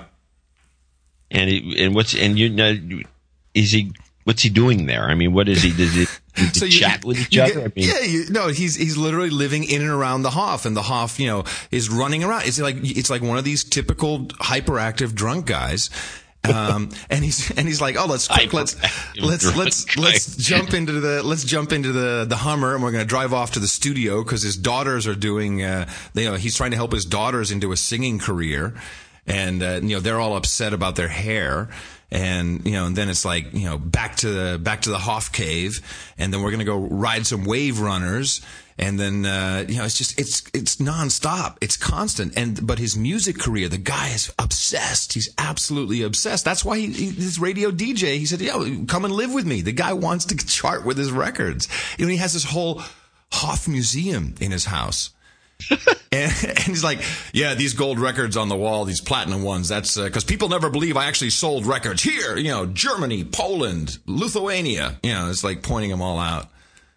Speaker 3: And he, and what's and you know, is he what's he doing there? I mean, what is he? Does he, does he chat with each
Speaker 2: you
Speaker 3: other?
Speaker 2: get-
Speaker 3: I mean,
Speaker 2: yeah, you, no, he's he's literally living in and around the Hoff, and the Hoff, you know, is running around. It's like it's like one of these typical hyperactive drunk guys. Um, and he's and he's like, oh, let's quick, let's
Speaker 3: Hyperactive
Speaker 2: let's
Speaker 3: drunk
Speaker 2: let's
Speaker 3: guy.
Speaker 2: let's jump into the let's jump into the the Hummer, and we're going to drive off to the studio because his daughters are doing. Uh, they, you know, he's trying to help his daughters into a singing career, and uh, you know they're all upset about their hair. And, you know, and then it's like, you know, back to the, back to the Hoff cave. And then we're going to go ride some wave runners. And then, uh, you know, it's just, it's, it's nonstop. It's constant. And, but his music career, the guy is obsessed. He's absolutely obsessed. That's why he, he his radio D J, he said, yo, come and live with me. The guy wants to chart with his records. You know, he has this whole Hoff museum in his house. and, and he's like, yeah, these gold records on the wall, these platinum ones, that's because uh, people never believe I actually sold records here, you know, Germany, Poland, Lithuania, you know, it's like pointing them all out.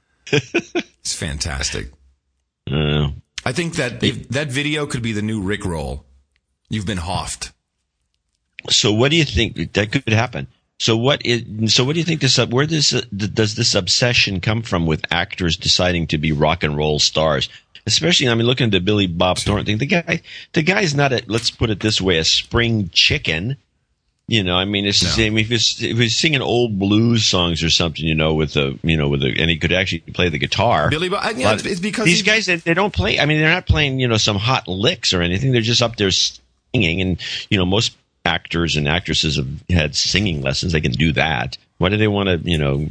Speaker 2: It's fantastic.
Speaker 3: uh,
Speaker 2: I think that if, that video could be the new Rickroll. You've been Hoffed.
Speaker 3: so what do you think that could happen? So what is so what do you think this where this uh, does this obsession come from with actors deciding to be rock and roll stars? Especially, I mean, looking at the Billy Bob Thornton thing, the guy, the guy's not a, let's put it this way, a spring chicken. You know, I mean, it's the
Speaker 2: No.
Speaker 3: same. If he's, if he's singing old blues songs or something, you know, with a, you know, with a, and he could actually play the guitar.
Speaker 2: Billy Bob, yeah, it's, it's because
Speaker 3: these
Speaker 2: he-
Speaker 3: guys, they, they don't play. I mean, they're not playing, you know, some hot licks or anything. They're just up there singing. And, you know, most actors and actresses have had singing lessons. They can do that. Why do they want to, you know,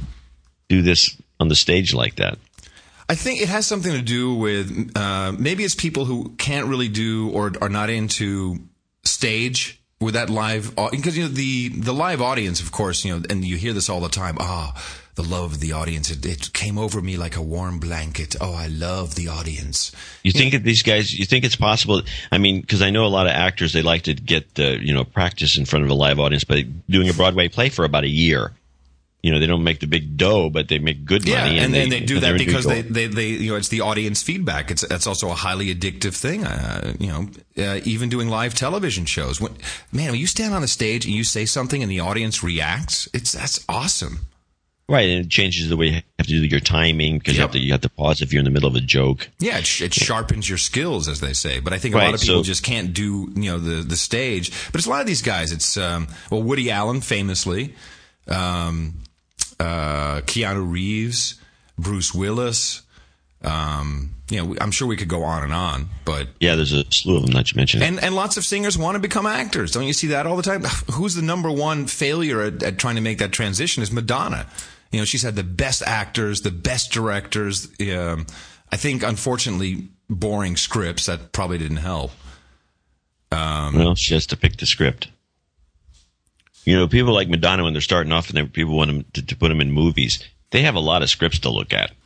Speaker 3: do this on the stage like that?
Speaker 2: I think it has something to do with uh, maybe it's people who can't really do or are not into stage with that live, because you know the the live audience, of course, you know, and you hear this all the time. Ah, oh, the love of the audience. It, it came over me like a warm blanket. Oh, I love the audience.
Speaker 3: You think that these guys? You think it's possible? I mean, because I know a lot of actors, they like to get uh, you know practice in front of a live audience by doing a Broadway play for about a year. You know, they don't make the big dough, but they make good
Speaker 2: Yeah,
Speaker 3: money.
Speaker 2: and,
Speaker 3: and
Speaker 2: and
Speaker 3: they,
Speaker 2: they do
Speaker 3: and
Speaker 2: that
Speaker 3: they're
Speaker 2: because they,
Speaker 3: individual.
Speaker 2: they, they, you know, it's the audience feedback. It's that's also a highly addictive thing. Uh, you know, uh, even doing live television shows. When, man, when you stand on a stage and you say something and the audience reacts, it's that's awesome.
Speaker 3: Right, and it changes the way you have to do your timing because you
Speaker 2: Yep.
Speaker 3: have to you have to pause if you're in the middle of a joke.
Speaker 2: Yeah, it, sh- it sharpens your skills, as they say. But I think a
Speaker 3: Right,
Speaker 2: lot of people
Speaker 3: so-
Speaker 2: just can't do, you know, the the stage. But it's a lot of these guys. It's um, well, Woody Allen famously, um, uh, Keanu Reeves, Bruce Willis. Um, you know, I'm sure we could go on and on, but
Speaker 3: Yeah, there's a slew of them that you mentioned.
Speaker 2: and and lots of singers want to become actors. Don't you see that all the time? Who's the number one failure at, at trying to make that transition is Madonna. You know, she's had the best actors, the best directors. Um, I think, unfortunately, boring scripts. That probably didn't help.
Speaker 3: Well, she has to pick the script. You know, people like Madonna, when they're starting off and they, people want them to, to put them in movies, they have a lot of scripts to look at.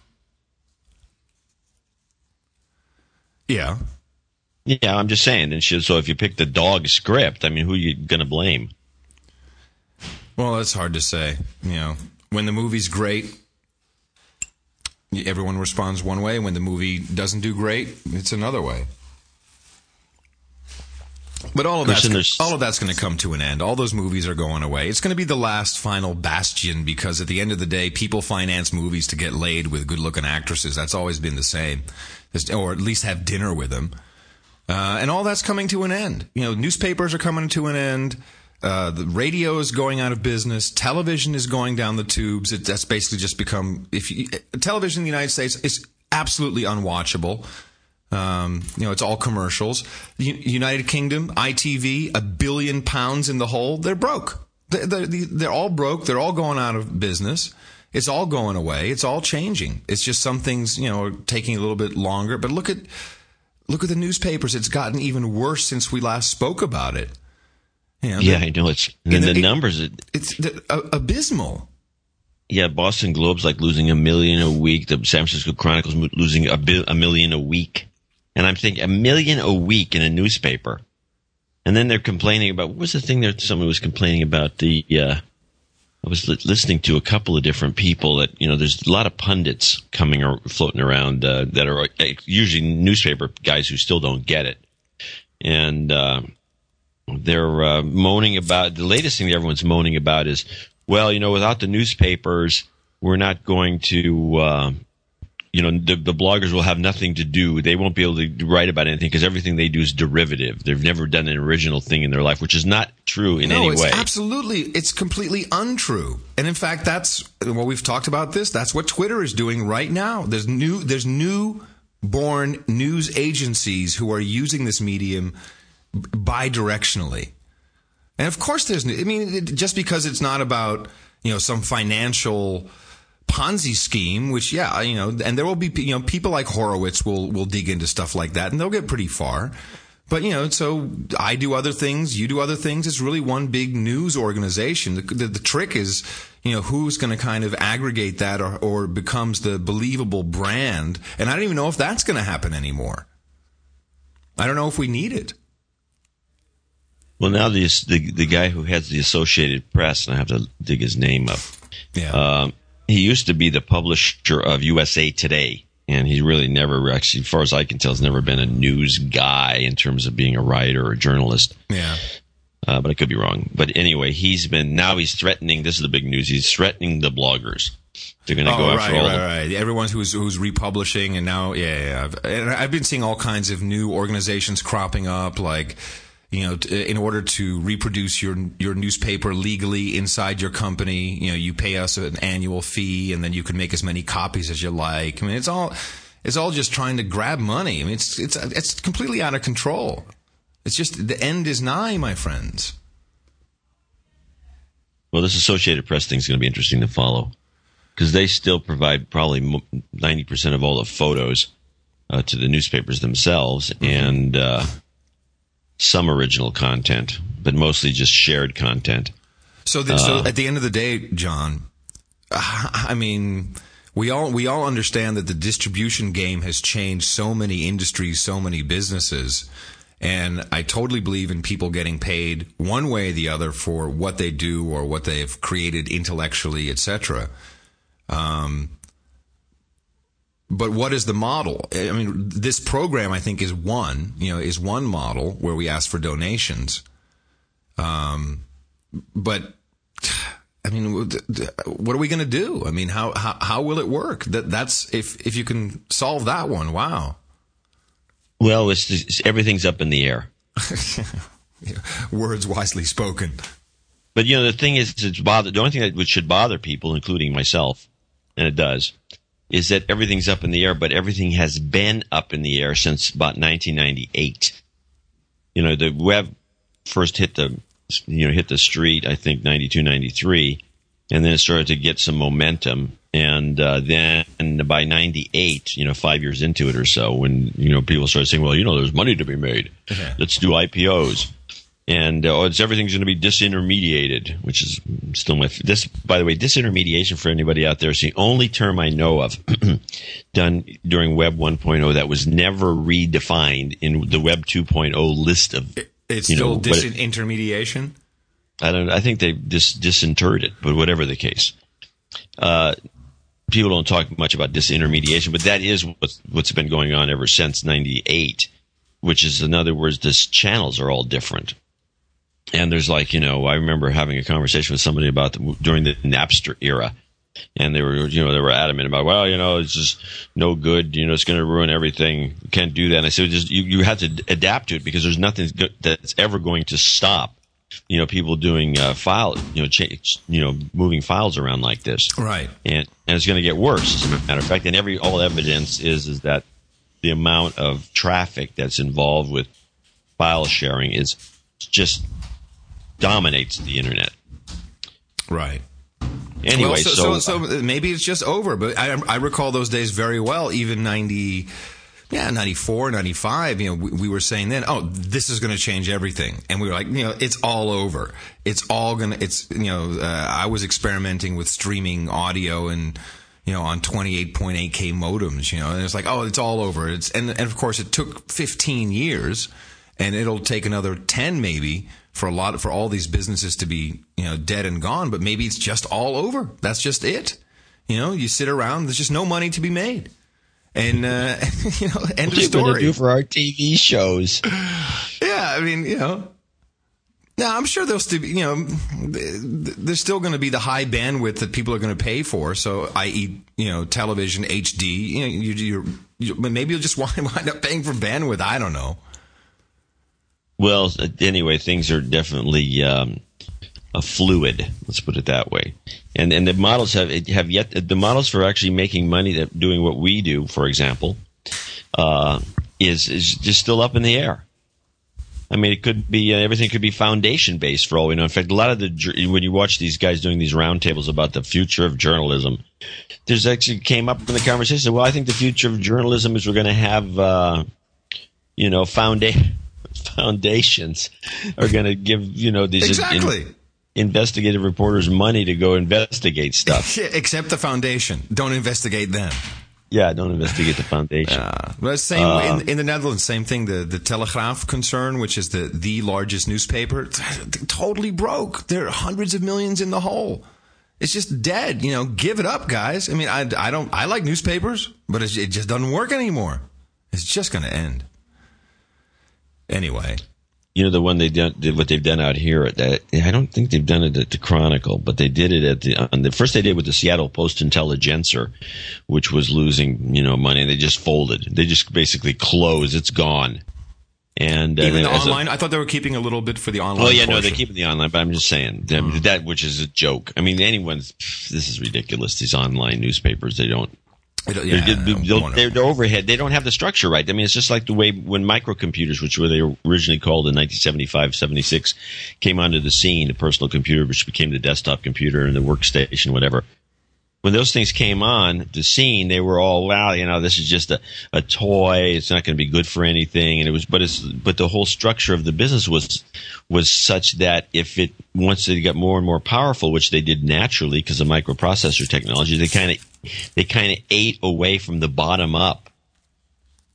Speaker 2: Yeah.
Speaker 3: Yeah, I'm just saying. And she, so if you pick the dog script, I mean, who are you going to blame?
Speaker 2: Well, that's hard to say. You know, when the movie's great, everyone responds one way. When the movie doesn't do great, it's another way. But all of that's
Speaker 3: Christian, there's-
Speaker 2: all of that's going to come to an end. All those movies are going away. It's going to be the last final bastion because at the end of the day, people finance movies to get laid with good-looking actresses. That's always been the same, or at least have dinner with them. Uh, and all that's coming to an end. You know, newspapers are coming to an end. Uh, the radio is going out of business. Television is going down the tubes. It, that's basically just become if you, television in the United States is absolutely unwatchable. Um, you know, it's all commercials. U- United Kingdom, I T V, a billion pounds in the hole. They're broke. They're, they're, they're all broke. They're all going out of business. It's all going away. It's all changing. It's just some things, you know, are taking a little bit longer. But look at look at the newspapers. It's gotten even worse since we last spoke about it. You know,
Speaker 3: Yeah, I know. It's and then
Speaker 2: and
Speaker 3: the
Speaker 2: it-
Speaker 3: numbers. It,
Speaker 2: it's the, uh, abysmal.
Speaker 3: yeah, Boston Globe's like losing a million a week. The San Francisco Chronicle's mo- losing a, bi- a million a week. And I'm thinking, a million a week in a newspaper. And then they're complaining about, what was the thing that somebody was complaining about? The, uh, I was li- listening to a couple of different people that, you know, there's a lot of pundits coming or floating around, uh, that are uh, usually newspaper guys who still don't get it. And, uh, they're, uh, moaning about, the latest thing that everyone's moaning about is, well, you know, without the newspapers, we're not going to, uh, you know, the, the bloggers will have nothing to do. They won't be able to write about anything because everything they do is derivative. They've never done an original thing in their life, which is not true in
Speaker 2: no,
Speaker 3: any
Speaker 2: it's
Speaker 3: way.
Speaker 2: absolutely, it's completely untrue. And in fact, that's well, we've talked about this. That's what Twitter is doing right now. There's new, there's new born news agencies who are using this medium bi-directionally. And of course, there's, I mean, it, just because it's not about, you know, some financial Ponzi scheme, which, yeah, you know, and there will be, you know, people like Horowitz will, will dig into stuff like that and they'll get pretty far. But, you know, so I do other things, you do other things. It's really one big news organization. The, the, the trick is, you know, who's going to kind of aggregate that or, or becomes the believable brand. And I don't even know if that's going to happen anymore. I don't know if we need it.
Speaker 3: Well, now the, the the guy who heads the Associated Press, and I have to dig his name up.
Speaker 2: Yeah.
Speaker 3: Um, he used to be the publisher of U S A Today, and he really never, actually, as far as I can tell, has never been a news guy in terms of being a writer or a journalist.
Speaker 2: yeah.
Speaker 3: Uh, but I could be wrong. But anyway, he's been, now he's threatening, this is the big news, he's threatening the bloggers. They're going to
Speaker 2: Oh,
Speaker 3: go
Speaker 2: right,
Speaker 3: after all
Speaker 2: right,
Speaker 3: the
Speaker 2: right. Everyone who's who's republishing, and now, yeah, yeah. I've, and I've been seeing all kinds of new organizations cropping up, like, you know, t- in order to reproduce your your newspaper legally inside your company, you know, you pay us an annual fee, and then you can make as many copies as you like. I mean, it's all it's all just trying to grab money. I mean, it's it's it's completely out of control. It's just the end is nigh, my friends.
Speaker 3: Well, this Associated Press thing is going to be interesting to follow because they still provide probably ninety percent of all the photos uh, to the newspapers themselves, mm-hmm. and uh, some original content, but mostly just shared content.
Speaker 2: So, the, uh, so at the end of the day, John, I mean, we all we all understand that the distribution game has changed so many industries, so many businesses. And I totally believe in people getting paid one way or the other for what they do or what they've created intellectually, et cetera. Um, but what is the model? I mean, this program, I think, is one, you know, is one model where we ask for donations. Um, but I mean, what are we going to do? I mean, how, how, how will it work? That, that's, if, if you can solve that one, wow.
Speaker 3: Well, it's, it's everything's up in the air.
Speaker 2: Words wisely spoken.
Speaker 3: But, you know, the thing is, it's bother, the only thing that which should bother people, including myself, and it does, is that everything's up in the air, but everything has been up in the air since about nineteen ninety-eight. You know, the web first hit the, you know, hit the street, I think, ninety-two, ninety-three, and then it started to get some momentum. And uh, then by ninety-eight, you know, five years into it or so, when, you know, people started saying, well, you know, there's money to be made. Yeah. Let's do I P Os. And uh, oh, it's everything's going to be disintermediated, which is still my – this, by the way, disintermediation for anybody out there is the only term I know of done during Web one point oh that was never redefined in the Web two point oh list of
Speaker 2: it, It's
Speaker 3: you
Speaker 2: still
Speaker 3: know,
Speaker 2: disintermediation?
Speaker 3: I don't. I think they dis, disinterred it, but whatever the case. Uh, people don't talk much about disintermediation, but that is what's, what's been going on ever since ninety-eight, which is, in other words, the channels are all different. And there's like, you know, I remember having a conversation with somebody about the, during the Napster era, and they were, you know, they were adamant about, well, you know, it's just no good, you know, it's going to ruin everything. You can't do that. And I said, just you, you have to adapt to it because there's nothing that's ever going to stop, you know, people doing uh, file, you know, change, you know, moving files around like this.
Speaker 2: Right.
Speaker 3: And and it's going to get worse, as a matter of fact. And every all evidence is is that the amount of traffic that's involved with file sharing is just dominates the internet.
Speaker 2: Right.
Speaker 3: Anyway,
Speaker 2: well, so,
Speaker 3: so,
Speaker 2: so so maybe it's just over. But I I recall those days very well. Even ninety. Yeah, ninety-four, ninety-five, you know, we, we were saying then, oh, this is going to change everything. And we were like, you know, it's all over. It's all going to, it's, you know, uh, I was experimenting with streaming audio and, you know, on twenty-eight point eight K modems, you know, and it's like, oh, it's all over. It's, and, and of course it took fifteen years and it'll take another ten maybe for a lot, for all these businesses to be, you know, dead and gone, but maybe it's just all over. That's just it. You know, you sit around, there's just no money to be made. And, uh, you know, end
Speaker 3: what
Speaker 2: of story.
Speaker 3: What are you going to do for our T V shows?
Speaker 2: Yeah, I mean, you know. Now, I'm sure there'll still be, you know, there's still going to be the high bandwidth that people are going to pay for. So, that is, you know, television, H D. You know, you, you're, you, maybe you'll just wind, wind up paying for bandwidth. I don't know.
Speaker 3: Well, anyway, things are definitely um, a fluid. Let's put it that way. And and the models have have yet the models for actually making money that doing what we do, for example, uh, is is just still up in the air. I mean, it could be uh, everything could be foundation based for all we know. In fact, a lot of the when you watch these guys doing these roundtables about the future of journalism, there's actually came up in the conversation. Well, I think the future of journalism is we're going to have uh, you know founda- foundations are going to give you know these
Speaker 2: exactly.
Speaker 3: In, investigative reporters money to go investigate stuff.
Speaker 2: Except the foundation. Don't investigate them.
Speaker 3: Yeah, don't investigate the foundation.
Speaker 2: Uh, but same uh, in, in the Netherlands, same thing. The the Telegraaf concern, which is the, the largest newspaper, totally broke. There are hundreds of millions in the hole. It's just dead. You know, give it up, guys. I mean, I, I don't. I like newspapers, but it, it just doesn't work anymore. It's just going to end. Anyway.
Speaker 3: You know, the one they did, did what they've done out here. At that, I don't think they've done it at the Chronicle, but they did it at the, on the first they did with the Seattle Post-Intelligencer, which was losing, you know, money. They just folded. They just basically closed. It's gone. And uh,
Speaker 2: even the online, a, I thought they were keeping a little bit for the online.
Speaker 3: Oh yeah,
Speaker 2: portion.
Speaker 3: No, they're keeping the online. But I'm just saying mm. that, which is a joke. I mean, anyone's. This is ridiculous. These online newspapers, they don't.
Speaker 2: Yeah,
Speaker 3: they're, they're, they're overhead. They don't have the structure right. I mean, it's just like the way when microcomputers, which were they originally called in nineteen seventy-five, seventy-six, came onto the scene, the personal computer, which became the desktop computer and the workstation, whatever. When those things came on the scene, they were all, wow, you know, this is just a, a toy. It's not going to be good for anything. And it was, but it's, but the whole structure of the business was, was such that if it, once they got more and more powerful, which they did naturally because of microprocessor technology, they kind of, they kind of ate away from the bottom up.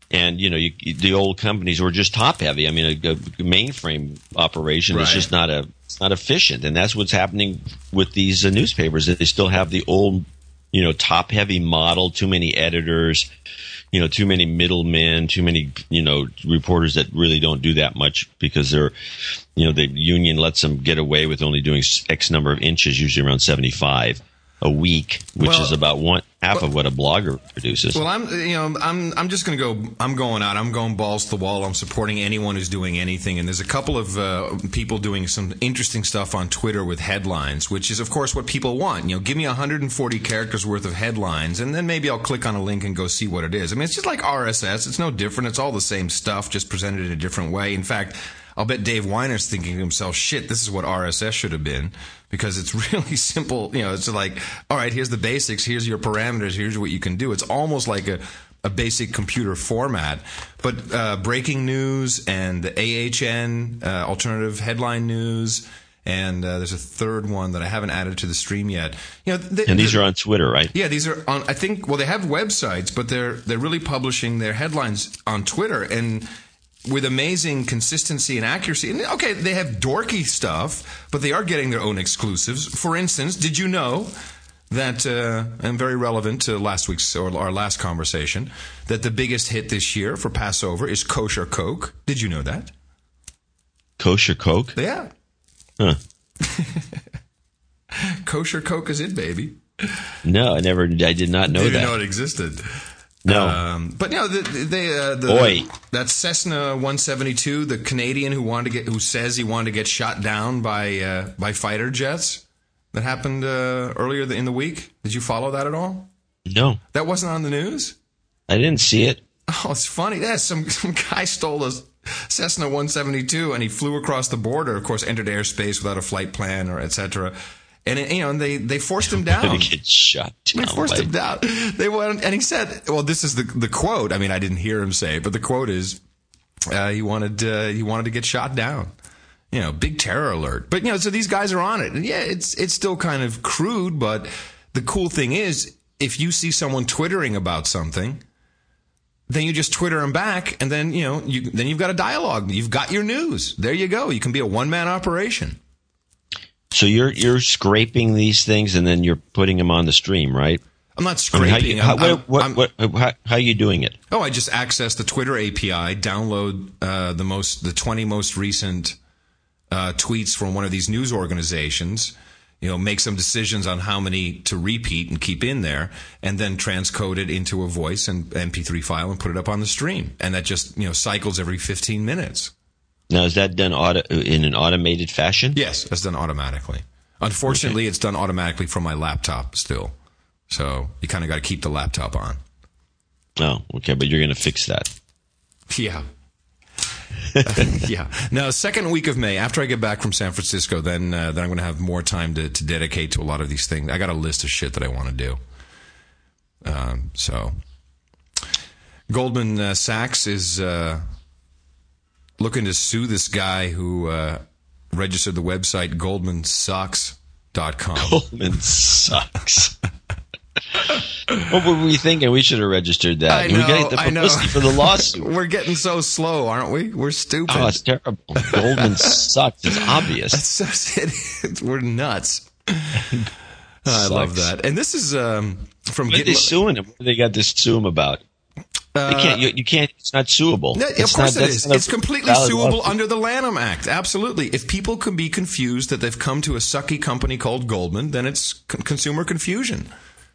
Speaker 3: And, you know, you, the old companies were just top heavy. I mean, a, a mainframe operation
Speaker 2: Right.
Speaker 3: is just not a, it's not efficient. And that's what's happening with these uh, newspapers. That they still have the old, you know, top heavy model, too many editors, you know, too many middlemen, too many, you know, reporters that really don't do that much because they're, you know, the union lets them get away with only doing X number of inches, usually around seventy-five a week, which
Speaker 2: Well,
Speaker 3: is about one half
Speaker 2: well,
Speaker 3: of what a blogger produces.
Speaker 2: Well, I'm, you know, I'm, I'm just going to go. I'm going out. I'm going balls to the wall. I'm supporting anyone who's doing anything. And there's a couple of uh, people doing some interesting stuff on Twitter with headlines, which is, of course, what people want. You know, give me one hundred forty characters worth of headlines, and then maybe I'll click on a link and go see what it is. I mean, it's just like R S S. It's no different. It's all the same stuff, just presented in a different way. In fact, I'll bet Dave Weiner's thinking to himself, shit, this is what R S S should have been, because it's really simple. You know, it's like, all right, here's the basics, here's your parameters, here's what you can do. It's almost like a, a basic computer format. But uh, breaking news and the A H N, uh, alternative headline news, and uh, there's a third one that I haven't added to the stream yet. You know, they,
Speaker 3: and these are on Twitter, right?
Speaker 2: Yeah, these are on, I think, well, they have websites, but they're they're really publishing their headlines on Twitter, and with amazing consistency and accuracy. And okay, they have dorky stuff, but they are getting their own exclusives. For instance, did you know that, uh, and very relevant to last week's or our last conversation, that the biggest hit this year for Passover is Kosher Coke? Did you know that?
Speaker 3: Kosher Coke?
Speaker 2: Yeah.
Speaker 3: Huh.
Speaker 2: Kosher Coke is it, baby.
Speaker 3: No, I never, I did not know
Speaker 2: Didn't
Speaker 3: that.
Speaker 2: know it existed.
Speaker 3: No.
Speaker 2: Um, but you know, the, they, uh, the,
Speaker 3: Oi.
Speaker 2: that Cessna one seventy-two, the Canadian who wanted to get, who says he wanted to get shot down by, uh, by fighter jets, that happened, uh, earlier in the week. Did you follow that at all?
Speaker 3: No.
Speaker 2: That wasn't on the news?
Speaker 3: I didn't see it.
Speaker 2: Oh, it's funny. Yeah, some, some guy stole a Cessna one seventy-two and he flew across the border, of course, entered airspace without a flight plan or et cetera. And, you know, they, they forced him down.
Speaker 3: He get shot down.
Speaker 2: They forced
Speaker 3: by-
Speaker 2: him down. They went, and he said, well, this is the the quote. I mean, I didn't hear him say it, but the quote is, uh, he wanted, uh, he wanted to get shot down. You know, big terror alert. But, you know, so these guys are on it. And yeah, it's, it's still kind of crude, but the cool thing is, if you see someone twittering about something, then you just Twitter them back, and then, you know, you, then you've got a dialogue. You've got your news. There you go. You can be a one-man operation.
Speaker 3: So you're you're scraping these things and then you're putting them on the stream, right?
Speaker 2: I'm not
Speaker 3: I mean,
Speaker 2: scraping.
Speaker 3: how, you, how,
Speaker 2: I'm-
Speaker 3: what,
Speaker 2: I'm-
Speaker 3: what, what, how, how are you doing it?
Speaker 2: Oh, I just access the Twitter A P I, download uh, the most, the twenty most recent uh, tweets from one of these news organizations. You know, make some decisions on how many to repeat and keep in there, and then transcode it into a voice and M P three file and put it up on the stream. And that just, you know, cycles every fifteen minutes.
Speaker 3: Now, is that done auto, in an automated fashion?
Speaker 2: Yes, that's done automatically. Unfortunately, okay. It's done automatically from my laptop still. So you kind of got to keep the laptop on.
Speaker 3: Oh, okay, but you're going to fix that.
Speaker 2: Yeah. yeah. Now, second week of May, after I get back from San Francisco, then uh, then I'm going to have more time to, to dedicate to a lot of these things. I got a list of shit that I want to do. Um, so, Goldman uh, Sachs is uh, looking to sue this guy who uh, registered the website goldman sucks dot com.
Speaker 3: Goldman sucks. What were we thinking? We should have registered that.
Speaker 2: I know,
Speaker 3: we got to get the
Speaker 2: I know.
Speaker 3: publicity for the lawsuit.
Speaker 2: We're getting so slow, aren't we? We're stupid.
Speaker 3: Oh, it's terrible. Goldman sucks. It's obvious.
Speaker 2: That's so it, we're nuts. I love that. And this is um, from.
Speaker 3: What are they suing him? What do they got to sue him about?
Speaker 2: Uh,
Speaker 3: they can't. You, you can't. It's not suable.
Speaker 2: No,
Speaker 3: it's
Speaker 2: of course
Speaker 3: not,
Speaker 2: it is.
Speaker 3: not
Speaker 2: It's completely suable lawsuit. Under the Lanham Act. Absolutely. If people can be confused that they've come to a sucky company called Goldman, then it's con- consumer confusion.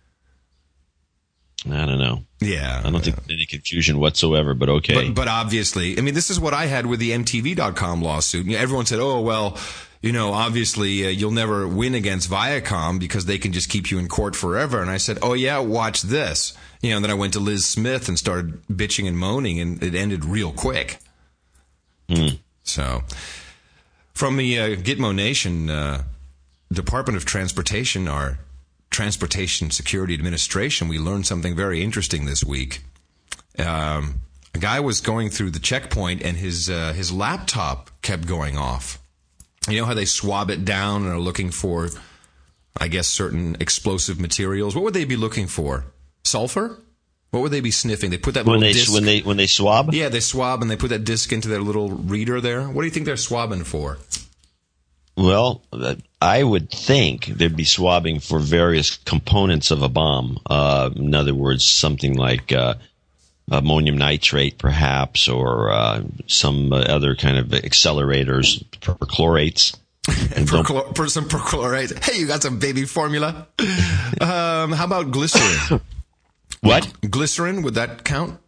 Speaker 3: I don't know.
Speaker 2: Yeah.
Speaker 3: I don't think there's any confusion whatsoever, but okay.
Speaker 2: But, but obviously, I mean, this is what I had with the M T V dot com lawsuit. You know, everyone said, oh, well, you know, obviously uh, you'll never win against Viacom because they can just keep you in court forever. And I said, oh, yeah, watch this. You know, and then I went to Liz Smith and started bitching and moaning, and it ended real quick.
Speaker 3: Mm.
Speaker 2: So, from the uh, Gitmo Nation, uh, Department of Transportation, our Transportation Security Administration, we learned something very interesting this week. Um, a guy was going through the checkpoint, and his uh, his laptop kept going off. You know how they swab it down and are looking for, I guess, certain explosive materials? What would they be looking for? Sulfur? What would they be sniffing? They put that
Speaker 3: when
Speaker 2: little
Speaker 3: they
Speaker 2: disc.
Speaker 3: when they when they swab.
Speaker 2: Yeah, they swab and they put that disc into their little reader there. What do you think they're swabbing for?
Speaker 3: Well, I would think they'd be swabbing for various components of a bomb. Uh, in other words, something like uh, ammonium nitrate, perhaps, or uh, some other kind of accelerators, perchlorates.
Speaker 2: And perchlor- for some perchlorate. Hey, you got some baby formula? um, how about glycerin?
Speaker 3: What?
Speaker 2: Glycerin, would that count?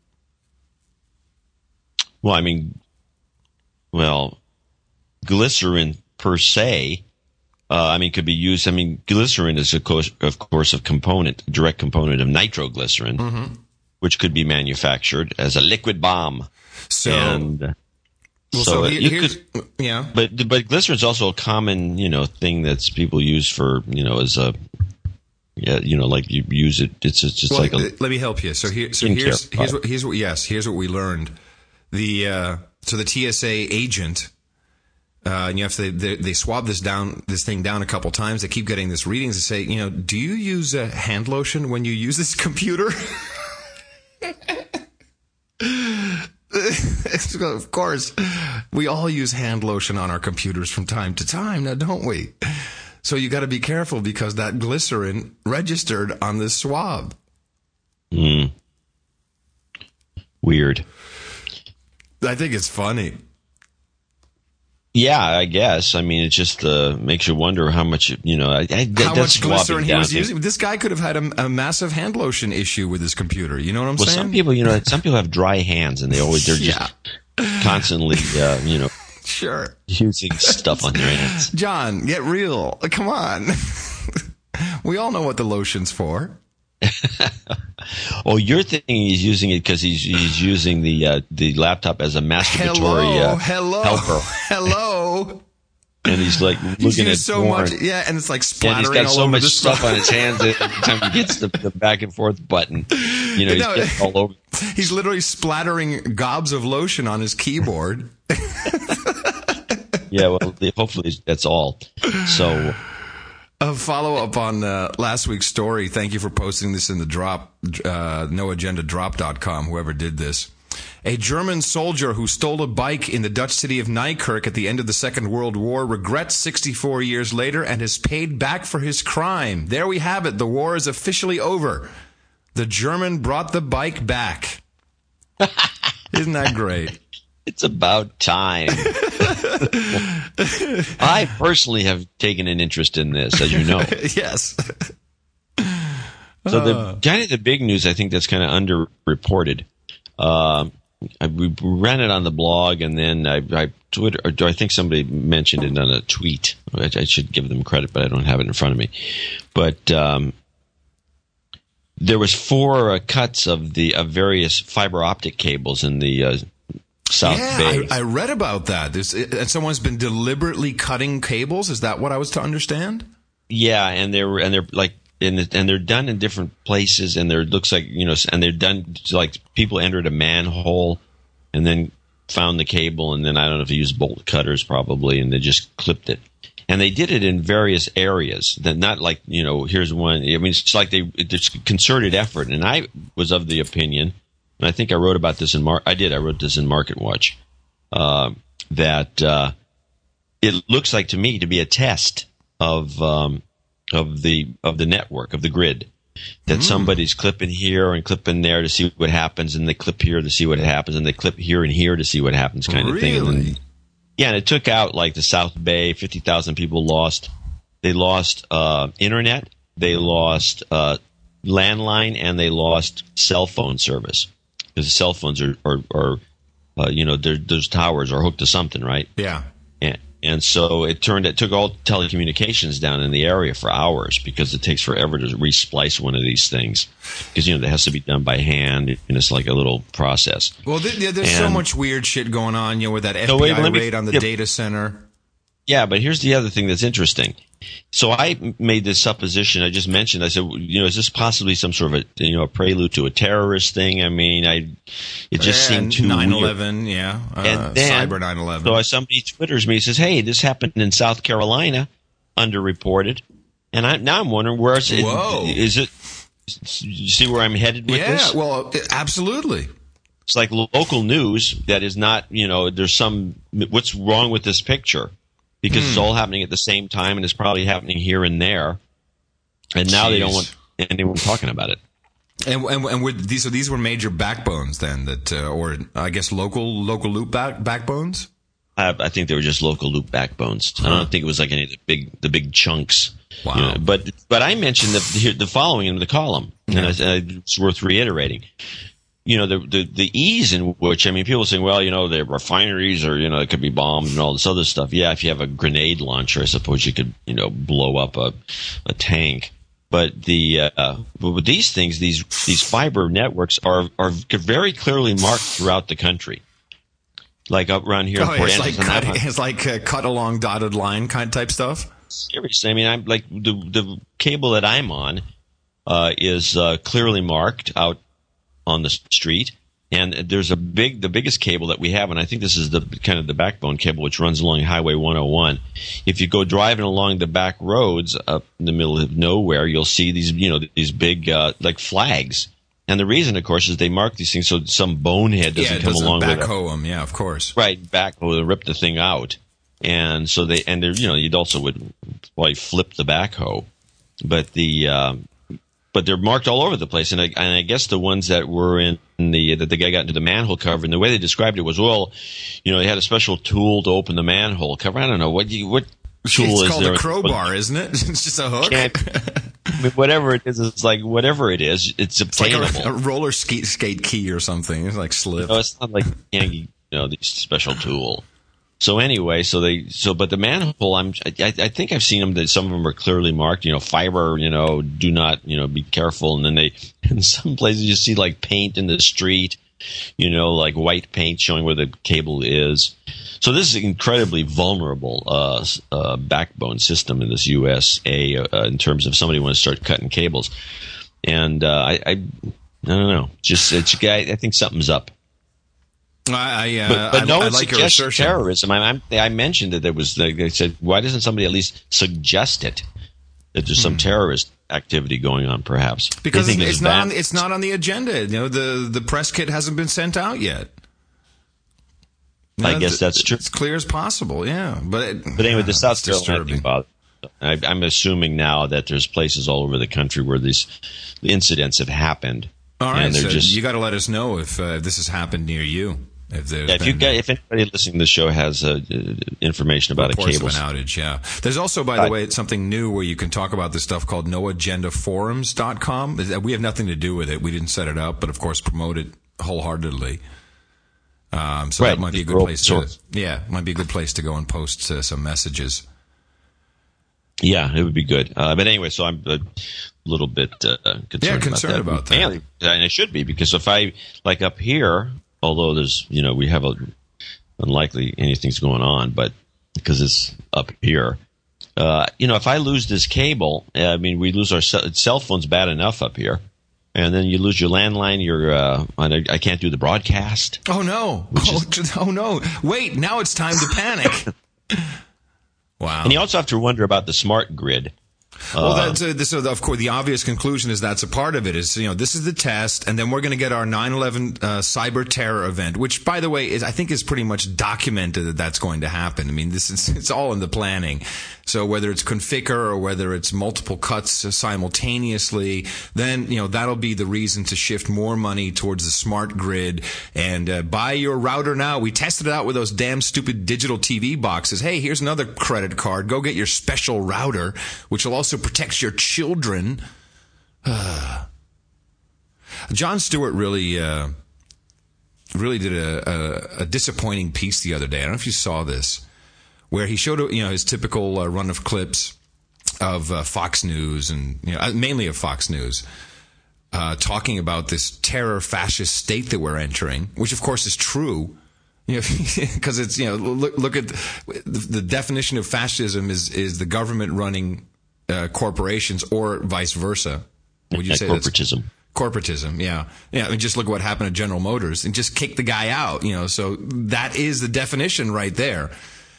Speaker 3: Well, I mean, well, glycerin per se, uh, I mean, could be used. I mean, glycerin is, of course, of course, a component, a direct component of nitroglycerin, mm-hmm. which could be manufactured as a liquid bomb.
Speaker 2: So,
Speaker 3: and, uh,
Speaker 2: well,
Speaker 3: so,
Speaker 2: so
Speaker 3: you
Speaker 2: here's,
Speaker 3: could,
Speaker 2: yeah.
Speaker 3: But but glycerin is also a common, you know, thing that's people use for, you know, as a, yeah, you know, like you use it. It's, it's just
Speaker 2: well,
Speaker 3: like a.
Speaker 2: Let me help you. So here, so here's here's what here's what yes here's what we learned. The uh, so the T S A agent. Uh, and you have to, they, they swab this down, this thing down a couple times. They keep getting this readings to say, you know, do you use uh, hand lotion when you use this computer? Of course, we all use hand lotion on our computers from time to time, now don't we? So you got to be careful because that glycerin registered on this swab.
Speaker 3: Hmm. Weird.
Speaker 2: I think it's funny.
Speaker 3: Yeah, I guess. I mean, it just uh, makes you wonder how much, you know, I, I,
Speaker 2: how much glycerin he was
Speaker 3: to,
Speaker 2: using. This guy could have had a, a massive hand lotion issue with his computer. You know what I'm
Speaker 3: well,
Speaker 2: saying?
Speaker 3: Well, some people, you know, some people have dry hands and they always, they're just yeah. constantly, uh, you know,
Speaker 2: sure,
Speaker 3: using stuff on their hands.
Speaker 2: John, get real. Come on. We all know what the lotion's for.
Speaker 3: Oh, you're thinking he's using it because he's he's using the uh, the laptop as a masturbatory
Speaker 2: hello,
Speaker 3: uh,
Speaker 2: hello,
Speaker 3: helper.
Speaker 2: Hello.
Speaker 3: And he's like looking
Speaker 2: he's
Speaker 3: at
Speaker 2: so
Speaker 3: porn.
Speaker 2: much, yeah, and it's like splattering
Speaker 3: and he's got
Speaker 2: all
Speaker 3: so
Speaker 2: over
Speaker 3: much
Speaker 2: the
Speaker 3: stuff
Speaker 2: spot.
Speaker 3: on his hands that every time he gets the, the back and forth button, you know, he's
Speaker 2: no,
Speaker 3: getting all over.
Speaker 2: He's literally splattering gobs of lotion on his keyboard.
Speaker 3: Yeah, well, hopefully that's all. So.
Speaker 2: A follow-up on uh, last week's story. Thank you for posting this in the drop, uh, no agenda drop dot com, whoever did this. A German soldier who stole a bike in the Dutch city of Nijkerk at the end of the Second World War regrets sixty-four years later and has paid back for his crime. There we have it. The war is officially over. The German brought the bike back. Isn't that great?
Speaker 3: It's about time. I personally have taken an interest in this, as you know.
Speaker 2: Yes.
Speaker 3: So the kind of the big news, I think that's kind of underreported. Uh, I, we ran it on the blog, and then I, I Twitter. Or I think somebody mentioned it on a tweet. I, I should give them credit, but I don't have it in front of me. But um, there was four uh, cuts of the of various fiber optic cables in the uh, South
Speaker 2: yeah,
Speaker 3: Bay.
Speaker 2: I, I read about that. There's, and someone's been deliberately cutting cables. Is that what I was to understand?
Speaker 3: Yeah, and they're and they're like and and they're done in different places, and there looks like you know, and they're done like people entered a manhole, and then found the cable, and then I don't know if they used bolt cutters probably, and they just clipped it. And they did it in various areas. That not like you know, here's one. I mean, it's like they it's a concerted effort, and I was of the opinion. And I think I wrote about this in Mar- I did. I wrote this in Market Watch. Uh, that uh, it looks like to me to be a test of um, of the of the network of the grid. That mm. somebody's clipping here and clipping there to see what happens, and they clip here to see what happens, and they clip here and here to see what happens, kind of
Speaker 2: really?
Speaker 3: thing. And then, yeah, and it took out like the South Bay. Fifty thousand people lost. They lost uh, internet. They lost uh, landline, and they lost cell phone service. Because the cell phones are, are, are uh, you know, those towers are hooked to something, right?
Speaker 2: Yeah.
Speaker 3: And, and so it turned, it took all telecommunications down in the area for hours because it takes forever to resplice one of these things. Because, you know, that has to be done by hand, and it's like a little process.
Speaker 2: Well, there, there's
Speaker 3: and,
Speaker 2: so much weird shit going on, you know, with that F B I
Speaker 3: so wait, me,
Speaker 2: raid on the
Speaker 3: yeah,
Speaker 2: data center.
Speaker 3: Yeah, but here's the other thing that's interesting. So I made this supposition. I just mentioned. I said, you know, is this possibly some sort of a you know a prelude to a terrorist thing? I mean, I it just
Speaker 2: yeah,
Speaker 3: seemed too
Speaker 2: nine eleven, yeah, uh,
Speaker 3: and then,
Speaker 2: cyber nine eleven.
Speaker 3: So somebody twitters me, says, "Hey, this happened in South Carolina, underreported," and I now I'm wondering where is it?
Speaker 2: Whoa.
Speaker 3: Is it? You see where I'm headed with
Speaker 2: yeah,
Speaker 3: this?
Speaker 2: Yeah, well, absolutely.
Speaker 3: It's like local news that is not, you know, there's some, what's wrong with this picture? Because mm. it's all happening at the same time and it's probably happening here and there. And now Jeez. They don't want anyone talking about it.
Speaker 2: And and, and were these so these were major backbones then that, uh, or I guess local local loop back, backbones?
Speaker 3: I, I think they were just local loop backbones. Huh. I don't think it was like any of the big the big chunks.
Speaker 2: Wow.
Speaker 3: You know, but but I mentioned the the following in the column, yeah. and I, I, it's worth reiterating. You know, the, the the ease in which, I mean, people saying, well, you know, the refineries or, you know, it could be bombed and all this other stuff. Yeah, if you have a grenade launcher, I suppose you could, you know, blow up a a tank. But the uh, but with these things, these these fiber networks are are very clearly marked throughout the country. Like up around here,
Speaker 2: oh,
Speaker 3: in Port
Speaker 2: it's,
Speaker 3: Anderson,
Speaker 2: like cut, it's like uh, cut along dotted line kind of type stuff.
Speaker 3: Seriously, I mean, I'm like the the cable that I'm on uh, is uh, clearly marked out on the street, and there's a big the biggest cable that we have, and I think this is the kind of the backbone cable which runs along Highway one oh one. If you go driving along the back roads up in the middle of nowhere, you'll see these you know these big uh, like flags. And the reason, of course, is they mark these things so some bonehead doesn't
Speaker 2: yeah, it
Speaker 3: come
Speaker 2: doesn't
Speaker 3: along with it.
Speaker 2: backhoe them. Yeah, of course.
Speaker 3: Right, backhoe to rip the thing out. And so they, and they're, you know, you'd also would probably flip the backhoe, but the, um, but they're marked all over the place. And I, and I guess the ones that were in the, that the guy got into the manhole cover, and the way they described it was, well, you know, they had a special tool to open the manhole cover. I don't know what you, what tool
Speaker 2: it's
Speaker 3: is
Speaker 2: called
Speaker 3: there?
Speaker 2: a crowbar, isn't it? It's just a hook.
Speaker 3: I mean, whatever it is, it's like whatever it is, it's obtainable.
Speaker 2: It's like a, a roller skate, skate key or something. It's like slip.
Speaker 3: No, it's not like you know, the special tool. So anyway, so they, so, but the manhole, I'm, I, I think I've seen them that some of them are clearly marked, you know, fiber, you know, do not, you know, be careful. And then they, in some places you see like paint in the street, you know, like white paint showing where the cable is. So this is an incredibly vulnerable, uh, uh, backbone system in this U S A, uh, in terms of somebody wants to start cutting cables. And, uh, I, I, I don't know, just, it's, I, I think something's up.
Speaker 2: I, uh,
Speaker 3: but, but
Speaker 2: I,
Speaker 3: no
Speaker 2: I
Speaker 3: one
Speaker 2: like
Speaker 3: suggests terrorism. I, I'm, I mentioned that there was. They said, why doesn't somebody at least suggest it? That there's some hmm. terrorist activity going on, perhaps.
Speaker 2: Because it's, it's not. On, it's not on the agenda. You know, the the press kit hasn't been sent out yet. You know,
Speaker 3: I guess that's true.
Speaker 2: It's clear as possible. Yeah, but it,
Speaker 3: but anyway, the South
Speaker 2: Carolina
Speaker 3: thing. I, I'm assuming now that there's places all over the country where these incidents have happened.
Speaker 2: All right,
Speaker 3: and they're
Speaker 2: so
Speaker 3: just,
Speaker 2: you got to let us know if, uh, if this has happened near you. If,
Speaker 3: yeah, if you got, if anybody listening to the show has uh, information about a cable
Speaker 2: of an outage, yeah. There's also, by the I, way, something new where you can talk about this stuff called no agenda forums dot com. We have nothing to do with it. We didn't set it up, but of course promote it wholeheartedly. Um, so
Speaker 3: right,
Speaker 2: that might be a good place to, yeah, might be a good place to go and post uh, some messages.
Speaker 3: Yeah, it would be good. Uh, but anyway, so I'm a little bit uh, concerned,
Speaker 2: yeah, concerned
Speaker 3: about that.
Speaker 2: About that.
Speaker 3: And I should be, because if I, like up here, although there's, you know, we have a unlikely anything's going on, but because it's up here, uh, you know, if I lose this cable, I mean, we lose our cell, cell phones bad enough up here, and then you lose your landline. Your uh, I can't do the broadcast.
Speaker 2: Oh no! Oh, is, oh no! Wait, now it's time to panic. Wow!
Speaker 3: And you also have to wonder about the smart grid.
Speaker 2: Well, that's uh, this, uh, of course, the obvious conclusion is that's a part of it. Is, you know, this is the test, and then we're going to get our nine eleven uh, cyber terror event, which, by the way, is I think is pretty much documented that that's going to happen. I mean, this is it's all in the planning. So whether it's Conficker or whether it's multiple cuts simultaneously, then, you know, that'll be the reason to shift more money towards the smart grid and uh, buy your router now. We tested it out with those damn stupid digital T V boxes. Hey, here's another credit card. Go get your special router, which will also protect your children. Uh, Jon Stewart really, uh, really did a, a, a disappointing piece the other day. I don't know if you saw this, where he showed, you know, his typical uh, run of clips of uh, Fox News and, you know, mainly of Fox News, uh, talking about this terror fascist state that we're entering, which of course is true. You know, because it's, you know, look, look at the, the definition of fascism is is the government running uh, corporations, or vice versa. Would you
Speaker 3: yeah,
Speaker 2: say
Speaker 3: corporatism?
Speaker 2: That's corporatism, yeah, yeah. I mean, just look at what happened at General Motors and just kick the guy out. You know, so that is the definition right there.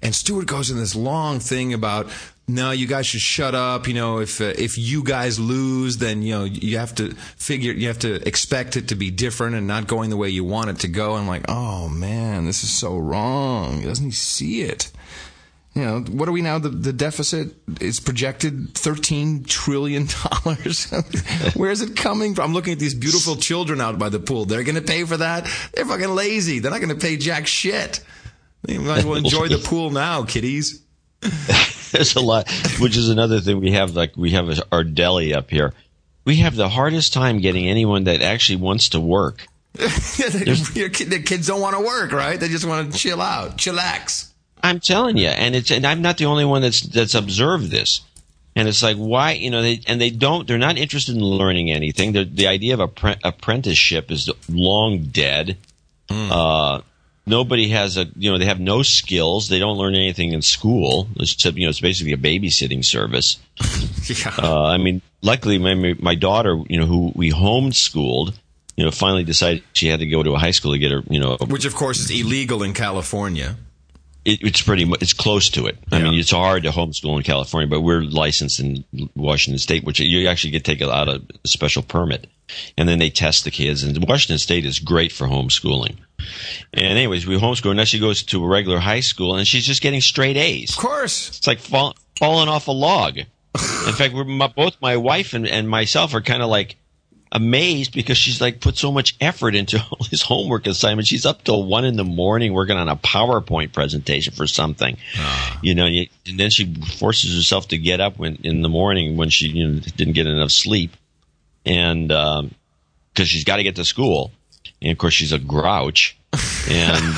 Speaker 2: And Stewart goes in this long thing about, no, you guys should shut up. You know, if uh, if you guys lose, then, you know, you have to figure, you have to expect it to be different and not going the way you want it to go. I'm like, oh, man, this is so wrong. Doesn't he see it? You know, what are we now? The, the deficit is projected thirteen trillion dollars. Where is it coming from? I'm looking at these beautiful children out by the pool. They're going to pay for that? They're fucking lazy. They're not going to pay jack shit. You might as well enjoy the pool now, kiddies.
Speaker 3: There's a lot, which is another thing we have. Like we have our deli up here. We have the hardest time getting anyone that actually wants to work.
Speaker 2: Your kid, the kids don't want to work, right? They just want to chill out, chillax.
Speaker 3: I'm telling you, and it's and I'm not the only one that's that's observed this. And it's like, why, you know, they and they don't, they're not interested in learning anything. The the idea of a apprenticeship is long dead. Mm. Uh, Nobody has a, you know, they have no skills. They don't learn anything in school. It's, you know, it's basically a babysitting service. yeah. Uh, I mean, luckily my, my daughter, you know, who we homeschooled, you know, finally decided she had to go to a high school to get her, you know.
Speaker 2: Which of course is illegal in California.
Speaker 3: It, it's pretty much, it's close to it. I yeah. mean, it's hard to homeschool in California, but we're licensed in Washington State, which you actually get taken out of a special permit. And then they test the kids. And Washington State is great for homeschooling. And anyways, we homeschool. Now she goes to a regular high school, and she's just getting straight A's.
Speaker 2: Of course.
Speaker 3: It's like fall, falling off a log. In fact, we're, my, both my wife and, and myself are kind of like amazed because she's like put so much effort into all this homework assignment. She's up till one in the morning working on a PowerPoint presentation for something. Uh. You know, and then she forces herself to get up when in the morning when she you know, didn't get enough sleep. And because um, she's got to get to school. And, of course, she's a grouch. And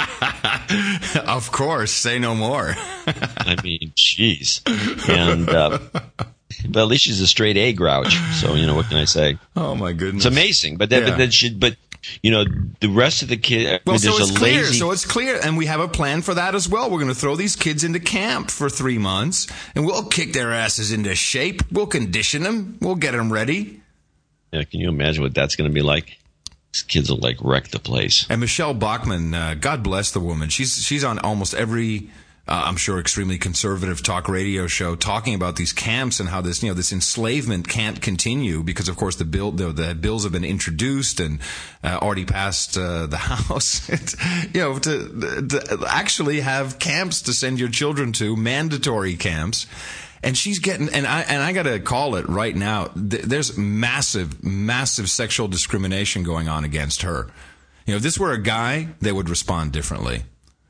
Speaker 3: uh,
Speaker 2: of course, say no more.
Speaker 3: I mean, jeez. And uh, but at least she's a straight A grouch. So, you know, what can I say?
Speaker 2: Oh, my goodness.
Speaker 3: It's amazing. But then, yeah. but, then she, but you know, the rest of the kids.
Speaker 2: Well,
Speaker 3: I mean,
Speaker 2: so it's
Speaker 3: a
Speaker 2: clear.
Speaker 3: lazy...
Speaker 2: So it's clear. And we have a plan for that as well. We're going to throw these kids into camp for three months. And we'll kick their asses into shape. We'll condition them. We'll get them ready.
Speaker 3: Yeah, can you imagine what that's going to be like? These kids will like wreck the place.
Speaker 2: And Michelle Bachmann, uh, God bless the woman. She's she's on almost every, uh, I'm sure, extremely conservative talk radio show talking about these camps and how this you know this enslavement can't continue because of course the bill the, the bills have been introduced and uh, already passed uh, the House. It's, you know to, to actually have camps to send your children to, mandatory camps. And she's getting, and I and I got to call it right now. Th- there's massive, massive sexual discrimination going on against her. You know, if this were a guy, they would respond differently.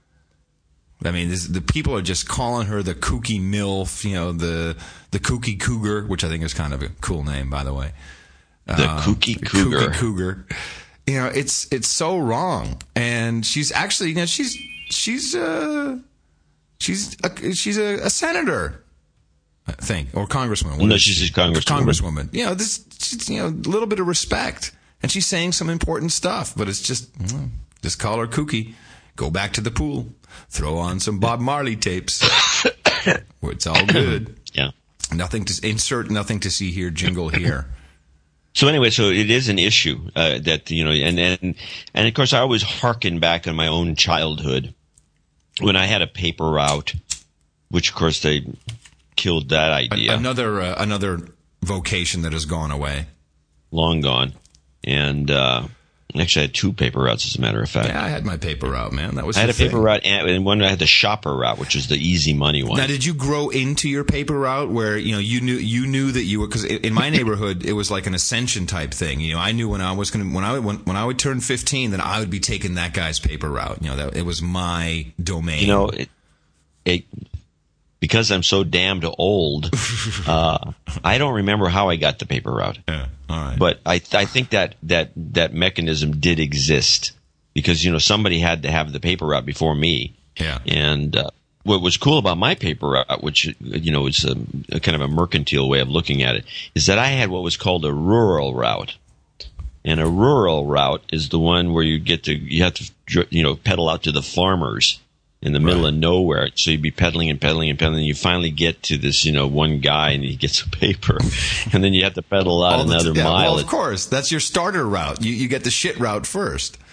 Speaker 2: I mean, this, the people are just calling her the kooky MILF, you know, the the kooky cougar, which I think is kind of a cool name, by the way.
Speaker 3: The uh, kooky cougar.
Speaker 2: Kooky cougar. You know, it's it's so wrong. And she's actually, you know, she's she's uh she's a, she's a, a senator. I think, or congresswoman.
Speaker 3: No, she's a congresswoman.
Speaker 2: Congresswoman. You know, this, you know, a little bit of respect. And she's saying some important stuff, but it's just, mm, just call her kooky. Go back to the pool. Throw on some Bob Marley tapes. It's all good.
Speaker 3: Yeah.
Speaker 2: Nothing to, insert nothing to see here, jingle here.
Speaker 3: So anyway, so it is an issue, uh, that, you know, and, and, and of course I always hearken back on my own childhood when I had a paper route, which of course they killed that idea.
Speaker 2: Another uh, another vocation that has gone away.
Speaker 3: Long gone. And uh, actually I had two paper routes, as a matter of fact.
Speaker 2: Yeah, I had my paper route, man. That was
Speaker 3: I had a
Speaker 2: thing.
Speaker 3: paper route, and one I had the shopper route, which was the easy money one.
Speaker 2: Now, did you grow into your paper route where, you know, you knew you knew that you were, because in my neighborhood it was like an ascension type thing. You know, I knew when I was going to when I when, when I would turn fifteen, then I would be taking that guy's paper route. You know, that it was my domain.
Speaker 3: You know, it, it because I'm so damned old, uh, I don't remember how I got the paper route.
Speaker 2: Yeah, all right.
Speaker 3: But I, th- I think that, that, that mechanism did exist because, you know, somebody had to have the paper route before me.
Speaker 2: Yeah.
Speaker 3: And uh, what was cool about my paper route, which, you know, is a, a kind of a mercantile way of looking at it, is that I had what was called a rural route. And a rural route is the one where you get to, you have to, you know, pedal out to the farmers in the middle right. of nowhere. So you'd be pedaling and pedaling and pedaling. And you finally get to this, you know, one guy and he gets a paper. And then you have to pedal out
Speaker 2: All
Speaker 3: another
Speaker 2: the, yeah,
Speaker 3: mile.
Speaker 2: Well, of course. That's your starter route. You, you get the shit route first.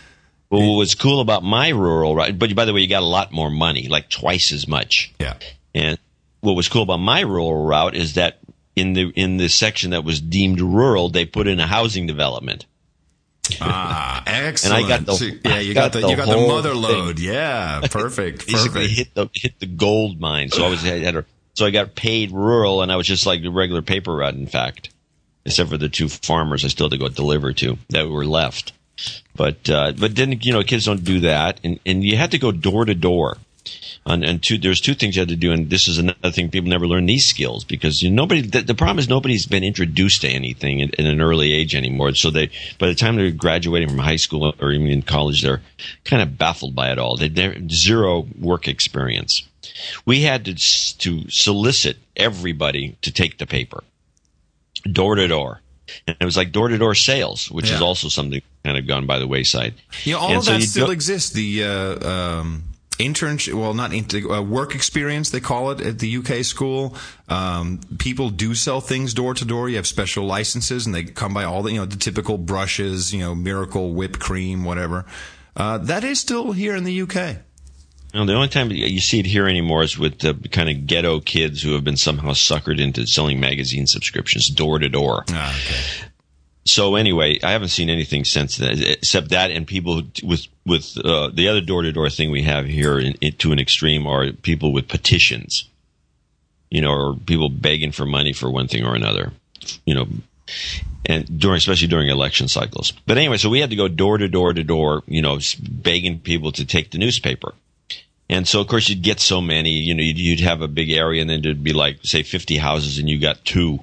Speaker 3: Well, what was cool about my rural route, but by the way, you got a lot more money, like twice as much.
Speaker 2: Yeah.
Speaker 3: And what was cool about my rural route is that in the in the section that was deemed rural, they put in a housing development.
Speaker 2: Ah, excellent.
Speaker 3: And I got the
Speaker 2: so, yeah, you
Speaker 3: got
Speaker 2: got, the,
Speaker 3: the
Speaker 2: you got the
Speaker 3: whole
Speaker 2: mother load.
Speaker 3: thing.
Speaker 2: Yeah, perfect.
Speaker 3: Basically
Speaker 2: perfect.
Speaker 3: hit the hit the gold mine. So I was I had a, so I got paid rural, and I was just like the regular paper route. In fact, except for the two farmers I still had to go deliver to that were left. But uh, but then you know kids don't do that, and and you had to go door to door. And, and two, there's two things you had to do, and this is another thing people never learn these skills because you know, nobody. The, the problem is nobody's been introduced to anything in, in an early age anymore. So they, by the time they're graduating from high school or even in college, they're kind of baffled by it all. They they're zero work experience. We had to to solicit everybody to take the paper, door to door. And it was like door to door sales, which
Speaker 2: yeah.
Speaker 3: is also something kind of gone by the wayside.
Speaker 2: You know, all
Speaker 3: and
Speaker 2: of
Speaker 3: so
Speaker 2: that
Speaker 3: you
Speaker 2: still
Speaker 3: go-
Speaker 2: exists. The uh, um, internship, well, not inter- uh, work experience, they call it at the U K school. Um, people do sell things door to door. You have special licenses, and they come by all the, you know, the typical brushes, you know, Miracle whipped cream, whatever. Uh, that is still here in the U K.
Speaker 3: You know, the only time you see it here anymore is with the kind of ghetto kids who have been somehow suckered into selling magazine subscriptions door to door.
Speaker 2: Ah, okay.
Speaker 3: So anyway, I haven't seen anything since then, except that and people with with uh, the other door to door thing we have here in, in, to an extreme are people with petitions, you know, or people begging for money for one thing or another, you know, and during especially during election cycles. But anyway, so we had to go door to door to door, you know, begging people to take the newspaper. And so, of course, you'd get so many, you know, you'd, you'd have a big area and then there'd be like, say, fifty houses and you got two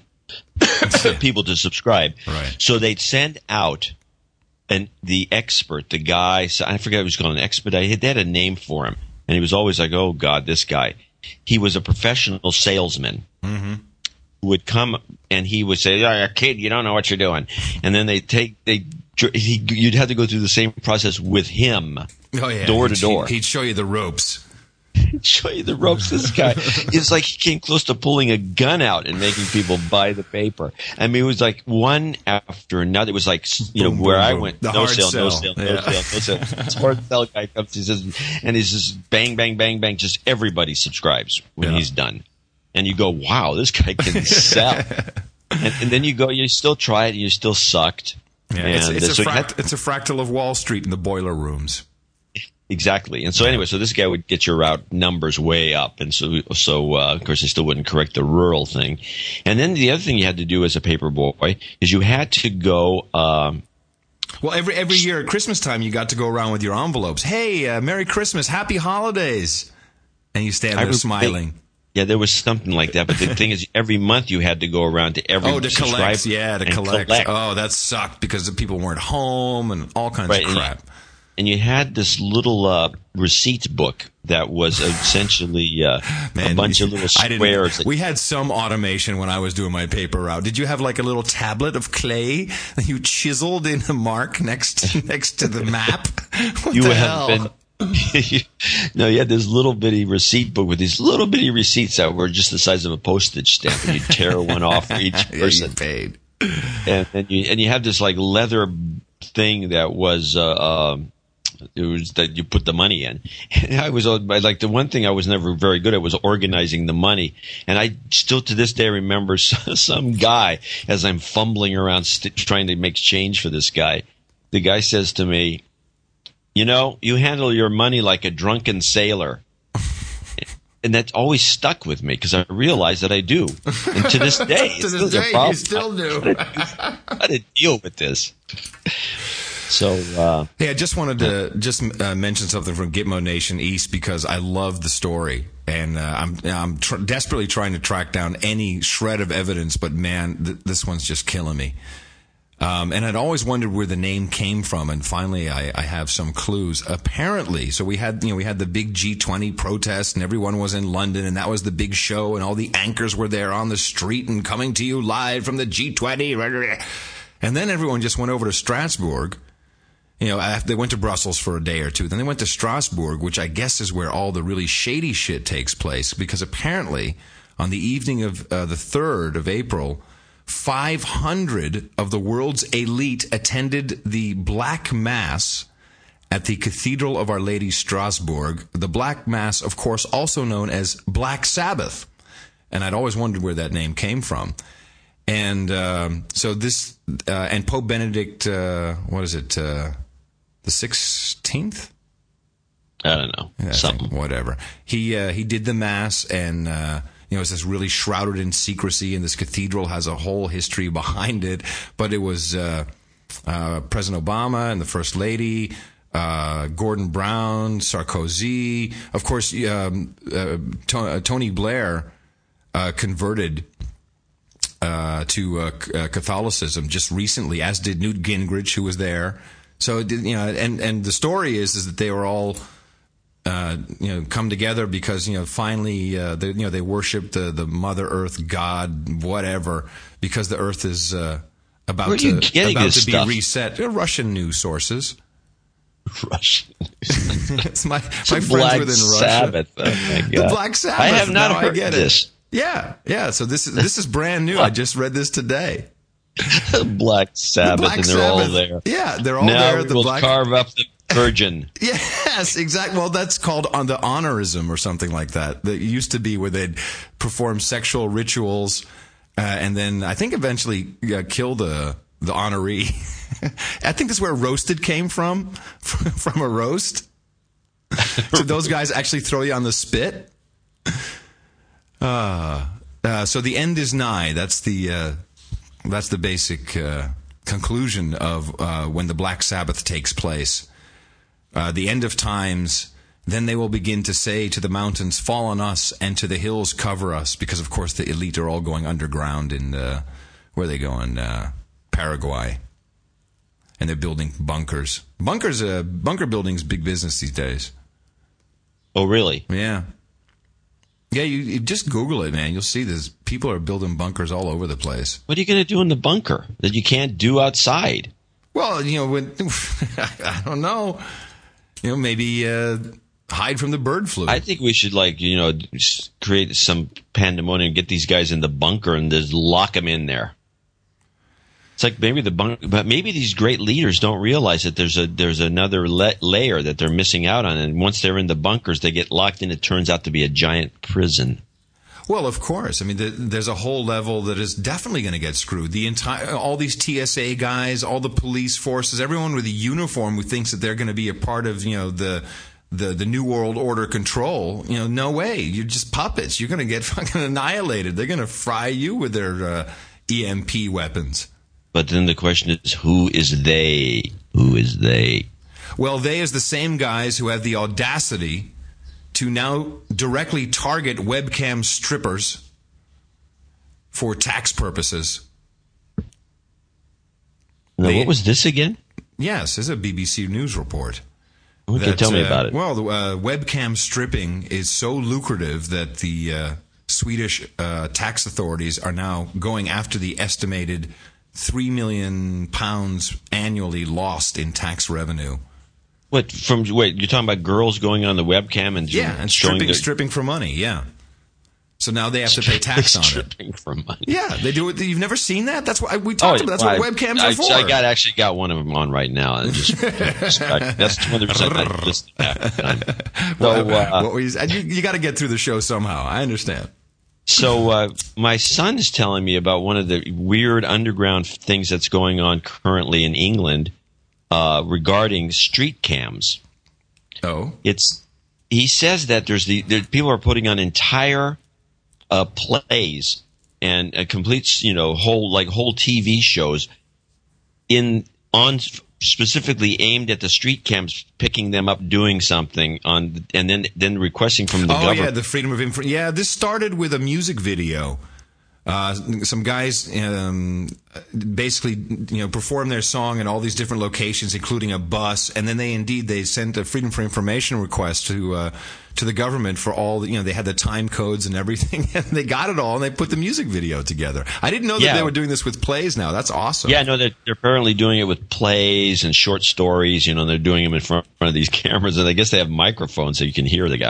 Speaker 3: people to subscribe.
Speaker 2: Right.
Speaker 3: So they'd send out an, the expert, the guy, I forget what he was called, an expedite. They had a name for him. And he was always like, oh, God, this guy. He was a professional salesman. Mm-hmm. Who would come and he would say, "Oh, kid, you don't know what you're doing." And then they take, they, he, you'd have to go through the same process with him.
Speaker 2: Oh, yeah.
Speaker 3: Door to
Speaker 2: He'd-
Speaker 3: door.
Speaker 2: He'd show you the ropes.
Speaker 3: Show you the ropes. This guy, it's like he came close to pulling a gun out and making people buy the paper. I mean, it was like one after another. It was like, you know,
Speaker 2: Boom,
Speaker 3: where
Speaker 2: boom,
Speaker 3: I
Speaker 2: boom.
Speaker 3: went,
Speaker 2: The
Speaker 3: no
Speaker 2: hard
Speaker 3: sale, no
Speaker 2: sell.
Speaker 3: sale, no
Speaker 2: Yeah.
Speaker 3: sale, no sale. This hard sell guy comes, he says, and he's just bang, bang, bang, bang. Just everybody subscribes when
Speaker 2: Yeah.
Speaker 3: he's done. And you go, wow, this guy can sell. and, and then you go, you still try it, and you're still sucked.
Speaker 2: Yeah, it's,
Speaker 3: And,
Speaker 2: it's,
Speaker 3: uh,
Speaker 2: a
Speaker 3: so you
Speaker 2: fract-
Speaker 3: had-
Speaker 2: it's a fractal of Wall Street in the boiler rooms.
Speaker 3: Exactly. And so anyway, so this guy would get your route numbers way up. And so, so uh, of course, they still wouldn't correct the rural thing. And then the other thing you had to do as a paper boy is you had to go um,
Speaker 2: Well, every every year at Christmas time, you got to go around with your envelopes. Hey, uh, Merry Christmas, Happy Holidays. And you stand
Speaker 3: I
Speaker 2: there
Speaker 3: would
Speaker 2: smiling.
Speaker 3: think- yeah, there was something like that. But the thing is, every month you had to go around to every
Speaker 2: Oh, to collect.
Speaker 3: subscriber
Speaker 2: Yeah, to
Speaker 3: and
Speaker 2: collect.
Speaker 3: collect.
Speaker 2: Oh, that sucked because the people weren't home and all kinds
Speaker 3: Right,
Speaker 2: of
Speaker 3: and you-
Speaker 2: crap.
Speaker 3: And you had this little uh, receipts book that was essentially uh, a bunch of little
Speaker 2: I didn't-
Speaker 3: squares. that-
Speaker 2: We had some automation when I was doing my paper route. Did you have like a little tablet of clay that you chiseled in a mark next next to the map? What
Speaker 3: you
Speaker 2: the
Speaker 3: have
Speaker 2: hell?
Speaker 3: been. No, you had this little bitty receipt book with these little bitty receipts that were just the size of a postage stamp, and you tear one off for each
Speaker 2: Yeah,
Speaker 3: person.
Speaker 2: you paid.
Speaker 3: and and you and you have this like leather thing that was uh, um, it was that you put the money in. And I was uh, like the one thing I was never very good at was organizing the money, and I still to this day remember some guy as I'm fumbling around st- trying to make change for this guy. The guy says to me, "You know, you handle your money like a drunken sailor." And that always stuck with me because I realized that I do. And to this day,
Speaker 2: To
Speaker 3: it's
Speaker 2: this
Speaker 3: still a
Speaker 2: day,
Speaker 3: problem.
Speaker 2: you still do.
Speaker 3: How to deal with this? So, uh,
Speaker 2: Hey, I just wanted to just uh, mention something from Gitmo Nation East because I love the story, and uh, I'm I'm tr- desperately trying to track down any shred of evidence. But man, th- this one's just killing me. Um, and I'd always wondered where the name came from, and finally I, I have some clues. Apparently, so we had you know we had the big G twenty protest, and everyone was in London, and that was the big show, and all the anchors were there on the street and coming to you live from the G twenty. And then everyone just went over to Strasbourg. You know, after they went to Brussels for a day or two. Then they went to Strasbourg, which I guess is where all the really shady shit takes place, because apparently on the evening of uh, the third of April, five hundred of the world's elite attended the Black Mass at the Cathedral of Our Lady Strasbourg, the Black Mass, of course, also known as Black Sabbath. And I'd always wondered where that name came from. And um, so this, uh, and Pope Benedict, uh, what is it, uh, the sixteenth?
Speaker 3: I don't know,
Speaker 2: Yeah,
Speaker 3: something.
Speaker 2: think, whatever. He uh, he did the Mass, and uh, you know, it's this really shrouded in secrecy, and this cathedral has a whole history behind it. But it was uh, uh, President Obama and the First Lady, Uh, Gordon Brown, Sarkozy, of course, um, uh, to- uh, Tony Blair uh, converted uh, to uh, c- uh, Catholicism just recently, as did Newt Gingrich, who was there. So, it did, you know, and, and the story is is that they were all, uh, you know, come together because you know finally, uh, they, you know, they worship the the Mother Earth God, whatever, because the Earth is uh, about
Speaker 3: Where are you
Speaker 2: to
Speaker 3: getting
Speaker 2: about
Speaker 3: this
Speaker 2: to be
Speaker 3: stuff?
Speaker 2: reset. Uh, Russian news sources.
Speaker 3: Russian.
Speaker 2: It's my
Speaker 3: It's
Speaker 2: my
Speaker 3: a
Speaker 2: friends
Speaker 3: Black
Speaker 2: within
Speaker 3: Sabbath.
Speaker 2: Russia.
Speaker 3: Oh my God.
Speaker 2: The Black Sabbath.
Speaker 3: I have not
Speaker 2: Now
Speaker 3: heard
Speaker 2: I get
Speaker 3: this.
Speaker 2: It. Yeah, yeah. So this is this is brand new. I just read this today.
Speaker 3: Black Sabbath,
Speaker 2: Black
Speaker 3: and they're
Speaker 2: Sabbath.
Speaker 3: all there.
Speaker 2: Yeah, they're all
Speaker 3: now
Speaker 2: there. The
Speaker 3: we'll
Speaker 2: Black.
Speaker 3: carve up the Virgin.
Speaker 2: Yes, exactly. Well, that's called on the honorism or something like that. That used to be where they'd perform sexual rituals, uh, and then I think eventually uh, kill the the honoree. I think that's where roasted came from, from a roast. So those guys actually throw you on the spit. Uh, uh, so the end is nigh. That's the uh, that's the basic uh, conclusion of uh, when the Black Sabbath takes place. Uh, the end of times. Then they will begin to say to the mountains, "Fall on us," and to the hills, "Cover us," because of course the elite are all going underground in uh, where are they going? Uh, Paraguay. And they're building bunkers. Bunkers, uh, bunker building's big business these days.
Speaker 3: Oh, really?
Speaker 2: Yeah. Yeah, you, you just Google it, man. You'll see this. People are building bunkers all over the place.
Speaker 3: What are you going to do in the bunker that you can't do outside?
Speaker 2: Well, you know, when, I don't know. You know, maybe uh, hide from the bird flu.
Speaker 3: I think we should, like, you know, s- create some pandemonium, get these guys in the bunker, and just lock them in there. It's like maybe the bunk, but maybe these great leaders don't realize that there's a there's another le- layer that they're missing out on, and once they're in the bunkers, they get locked in. It turns out to be a giant prison.
Speaker 2: Well, of course. I mean, the, there's a whole level that is definitely going to get screwed. The entire, all these T S A guys, all the police forces, everyone with a uniform who thinks that they're going to be a part of, you know, the the the New World Order control. You know, no way. You're just puppets. You're going to get fucking annihilated. They're going to fry you with their uh, E M P weapons.
Speaker 3: But then the question is, who is they? Who is they?
Speaker 2: Well, they is the same guys who have the audacity to now directly target webcam strippers for tax purposes.
Speaker 3: Now,
Speaker 2: They-
Speaker 3: what was this again?
Speaker 2: Yes, this is a B B C News report.
Speaker 3: Okay,
Speaker 2: That,
Speaker 3: tell me
Speaker 2: uh,
Speaker 3: about it.
Speaker 2: Well, the, uh, webcam stripping is so lucrative that the uh, Swedish uh, tax authorities are now going after the estimated three million pounds annually lost in tax revenue.
Speaker 3: What from? Wait, you're talking about girls going on the webcam and
Speaker 2: Yeah, and
Speaker 3: showing
Speaker 2: stripping,
Speaker 3: their,
Speaker 2: stripping for money, yeah. So now they have to pay tax on it.
Speaker 3: stripping for money.
Speaker 2: Yeah, they do it. You've never seen that? That's what we talked
Speaker 3: Oh,
Speaker 2: about. That's
Speaker 3: I,
Speaker 2: what webcams
Speaker 3: I,
Speaker 2: are for.
Speaker 3: I got actually got one of them on right now. And just, that's one hundred percent I listened to half the time. So, uh,
Speaker 2: what were you, you, you got to get through the show somehow. I understand.
Speaker 3: so uh, my son is telling me about one of the weird underground things that's going on currently in England uh, regarding street cams.
Speaker 2: Oh,
Speaker 3: It's he says that there's the there, people are putting on entire uh, plays and a complete you know whole like whole T V shows in on specifically aimed at the street cams, picking them up doing something on and then then requesting from the
Speaker 2: oh
Speaker 3: government.
Speaker 2: yeah, the freedom of information. Yeah, this started with a music video. Uh, some guys um, basically, you know, perform their song in all these different locations, including a bus, and then they indeed they sent a Freedom for Information request to uh, to the government for all. The, you know, they had the time codes and everything, and they got it all, and they put the music video together. I didn't know that
Speaker 3: Yeah.
Speaker 2: they were doing this with plays now. That's awesome.
Speaker 3: Yeah, no, they're, they're apparently doing it with plays and short stories. You know, they're doing them in front, front of these cameras, and I guess they have microphones so you can hear the guys.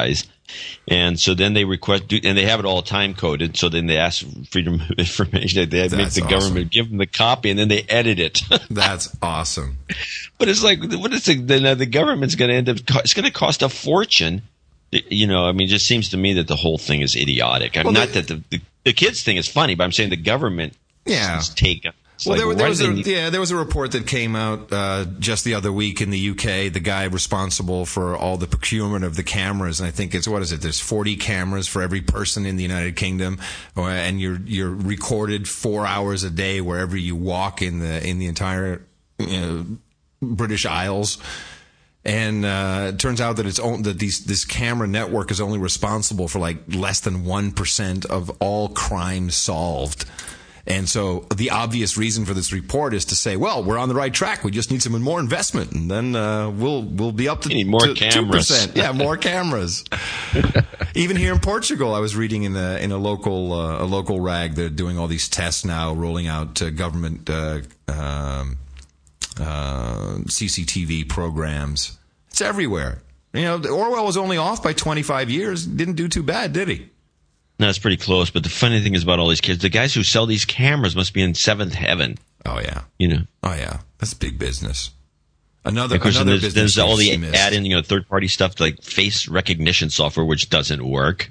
Speaker 3: And so then they request, and they have it all time coded. So then they ask Freedom of Information. They
Speaker 2: That's
Speaker 3: make the
Speaker 2: awesome.
Speaker 3: government give them the copy, and then they edit it.
Speaker 2: That's awesome.
Speaker 3: But it's like, what is the, the, the government's going to end up, it's going to cost a fortune. You know, I mean, it just seems to me that the whole thing is idiotic. I'm
Speaker 2: Well,
Speaker 3: not
Speaker 2: they,
Speaker 3: that the, the, the kids thing is funny, but I'm saying the government
Speaker 2: yeah.
Speaker 3: is take. It's
Speaker 2: Well,
Speaker 3: like,
Speaker 2: there, there
Speaker 3: why
Speaker 2: was
Speaker 3: do
Speaker 2: a,
Speaker 3: they need-
Speaker 2: yeah, there was a report that came out uh, just the other week in the U K. The guy responsible for all the procurement of the cameras, and I think it's what is it? There's forty cameras for every person in the United Kingdom, or, and you're you're recorded four hours a day wherever you walk in the in the entire you know, British Isles. And uh, it turns out that it's on, that these this camera network is only responsible for like less than one percent of all crimes solved. And so the obvious reason for this report is to say, well, we're on the right track. We just need some more investment, and then uh, we'll we'll be up to
Speaker 3: You need more
Speaker 2: to
Speaker 3: cameras.
Speaker 2: two percent. Yeah, more cameras. Even here in Portugal, I was reading in a in a local uh, a local rag. They're doing all these tests now, rolling out uh, government uh, um, uh, C C T V programs. It's everywhere. You know, Orwell was only off by twenty-five years. Didn't do too bad, did he?
Speaker 3: No, it's pretty close. But the funny thing is about all these kids, the guys who sell these cameras must be in seventh heaven.
Speaker 2: Oh yeah.
Speaker 3: You know,
Speaker 2: Oh yeah. That's big business. Another
Speaker 3: of course,
Speaker 2: another
Speaker 3: there's,
Speaker 2: business
Speaker 3: there's all the
Speaker 2: she missed.
Speaker 3: add in, you know, third party stuff like face recognition software, which doesn't work.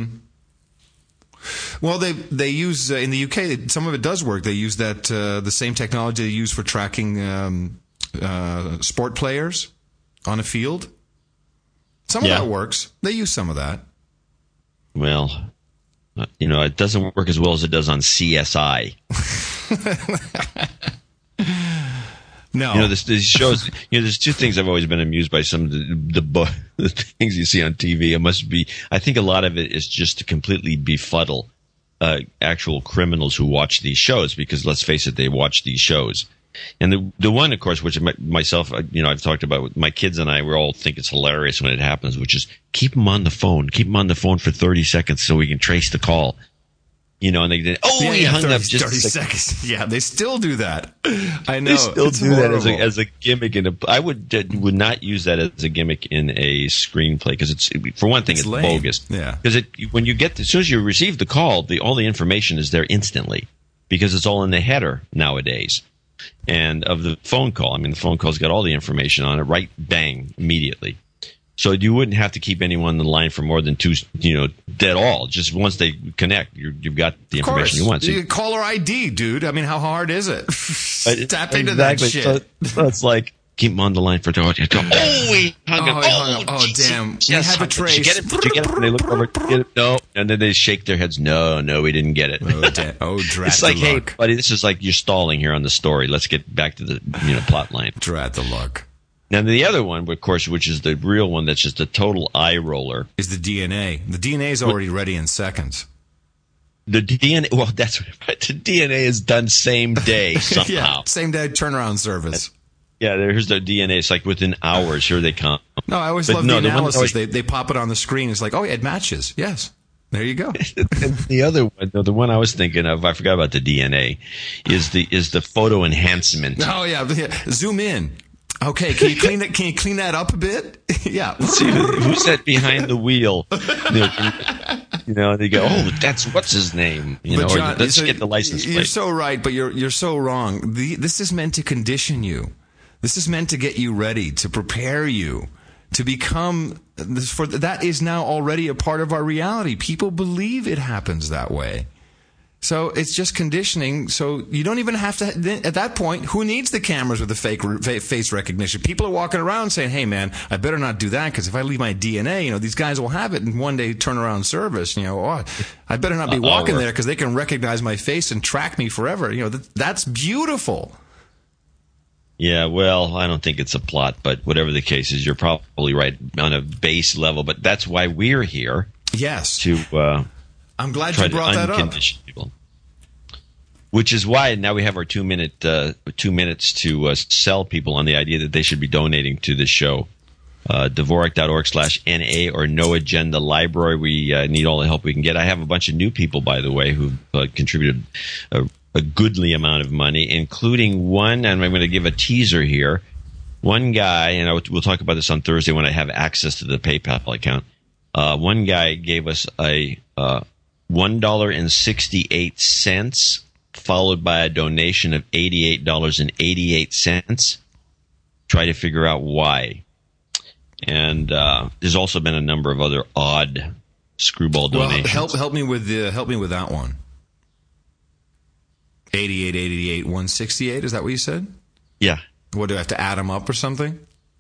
Speaker 2: Well, they they use uh, in the U K. Some of it does work. They use that uh, the same technology they use for tracking um, uh, sport players on a field. Some
Speaker 3: Yeah.
Speaker 2: of that works. They use some of that.
Speaker 3: Well, uh, you know, it doesn't work as well as it does on C S I.
Speaker 2: No,
Speaker 3: You know, this, these shows. You know, there's two things I've always been amused by. Some of the the, bu- the things you see on T V. It must be. I think a lot of it is just to completely befuddle uh, actual criminals who watch these shows. Because let's face it, they watch these shows. And the the one, of course, which my, myself, uh, you know, I've talked about with my kids and I. We all think it's hilarious when it happens, which is keep them on the phone, keep them on the phone for thirty seconds so we can trace the call. You know, and they did. Oh,
Speaker 2: yeah,
Speaker 3: he
Speaker 2: yeah,
Speaker 3: hung
Speaker 2: thirty,
Speaker 3: up just
Speaker 2: thirty
Speaker 3: a second.
Speaker 2: seconds. Yeah, they still do that. I know.
Speaker 3: They still
Speaker 2: It's
Speaker 3: do that as a,
Speaker 2: horrible.
Speaker 3: as a gimmick. In a, I would uh, would not use that as a gimmick in a screenplay because it's for one thing
Speaker 2: It's
Speaker 3: it's,
Speaker 2: lame.
Speaker 3: bogus.
Speaker 2: Yeah.
Speaker 3: Because it when you get as soon as you receive the call, the all the information is there instantly because it's all in the header nowadays. And of the phone call, I mean, the phone call's got all the information on it, right? Bang, immediately. So you wouldn't have to keep anyone on the line for more than two, you know, at all. Just once they connect, you're, you've got the
Speaker 2: Of course.
Speaker 3: information you want. So
Speaker 2: You caller I D, dude. I mean, how hard is it?
Speaker 3: But-
Speaker 2: Tap into
Speaker 3: exactly.
Speaker 2: that shit.
Speaker 3: So, so it's like keep them on the line for oh, he hung
Speaker 2: Oh,
Speaker 3: up.
Speaker 2: he hung up. Oh,
Speaker 3: geez,
Speaker 2: damn.
Speaker 3: he
Speaker 2: We
Speaker 3: just
Speaker 2: had to
Speaker 3: hung up. Did you get it? Did you get it? And they look over. Did you get it? No. And then they shake their heads. No, no, we didn't get it.
Speaker 2: Oh, damn. Oh, drat
Speaker 3: It's like,
Speaker 2: the
Speaker 3: hey,
Speaker 2: luck.
Speaker 3: buddy, this is like you're stalling here on the story. Let's get back to the you know plot line.
Speaker 2: Drat the luck.
Speaker 3: Now the other one, of course, which is the real one, that's just a total eye roller.
Speaker 2: Is the D N A. The D N A is already ready in seconds.
Speaker 3: The D N A. Well, that's right. The D N A is done same day somehow.
Speaker 2: Yeah, same day turnaround service.
Speaker 3: Yeah, there's the D N A. It's like within hours, here they come.
Speaker 2: No, I always
Speaker 3: But
Speaker 2: love
Speaker 3: no,
Speaker 2: the
Speaker 3: the one that
Speaker 2: analysis.
Speaker 3: always-
Speaker 2: they they pop it on the screen. It's like, oh, yeah, it matches. Yes. There you go.
Speaker 3: And the other one, no, the one I was thinking of, I forgot about the D N A, is the is the photo enhancement.
Speaker 2: Oh, yeah. yeah. Zoom in. Okay, can you clean that? Can you clean that up a bit? Yeah.
Speaker 3: See, who's that behind the wheel? You know, you know, they go, oh, that's what's his name? You know,
Speaker 2: But John,
Speaker 3: or let's
Speaker 2: so
Speaker 3: get the license
Speaker 2: You're
Speaker 3: plate.
Speaker 2: so right, but you're you're so wrong. The, this is meant to condition you. This is meant to get you ready, to prepare you to become. This, for that is now already a part of our reality. People believe it happens that way. So it's just conditioning. So you don't even have to. Then at that point, who needs the cameras with the fake re- face recognition? People are walking around saying, "Hey, man, I better not do that because if I leave my D N A, you know, these guys will have it in one day turnaround service. You know, oh, I better not be
Speaker 3: Uh-oh.
Speaker 2: walking there because they can recognize my face and track me forever. You know, that, that's beautiful."
Speaker 3: Yeah, well, I don't think it's a plot, but whatever the case is, you're probably right on a base level. But that's why we're here
Speaker 2: Yes,
Speaker 3: to uh,
Speaker 2: I'm glad
Speaker 3: try
Speaker 2: you
Speaker 3: to
Speaker 2: brought that up.
Speaker 3: uncondition people. Which is why now we have our two minute uh, two minutes to uh, sell people on the idea that they should be donating to this show. Uh, Dvorak.org slash NA or No Agenda Library. We uh, need all the help we can get. I have a bunch of new people, by the way, who've uh, contributed a, a goodly amount of money, including one, and I'm going to give a teaser here. One guy, and I, we'll talk about this on Thursday when I have access to the PayPal account. Uh, one guy gave us a uh, one dollar and sixty-eight cents, followed by a donation of eighty-eight dollars and eighty-eight cents. Try to figure out why. And uh, there's also been a number of other odd screwball donations.
Speaker 2: Well, help help me with the help me with that one. eighty-eight, eighty-eight, one sixty-eight. Is that what you said?
Speaker 3: Yeah.
Speaker 2: What, do I have to add them up or something?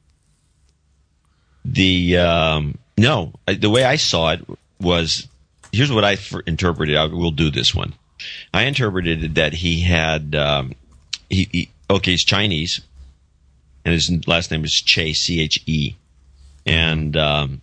Speaker 3: The um, no, the way I saw it was, here's what I interpreted. I will do this one. I interpreted that he had um, he, he okay, he's Chinese, and his last name is Che, C H E, and um,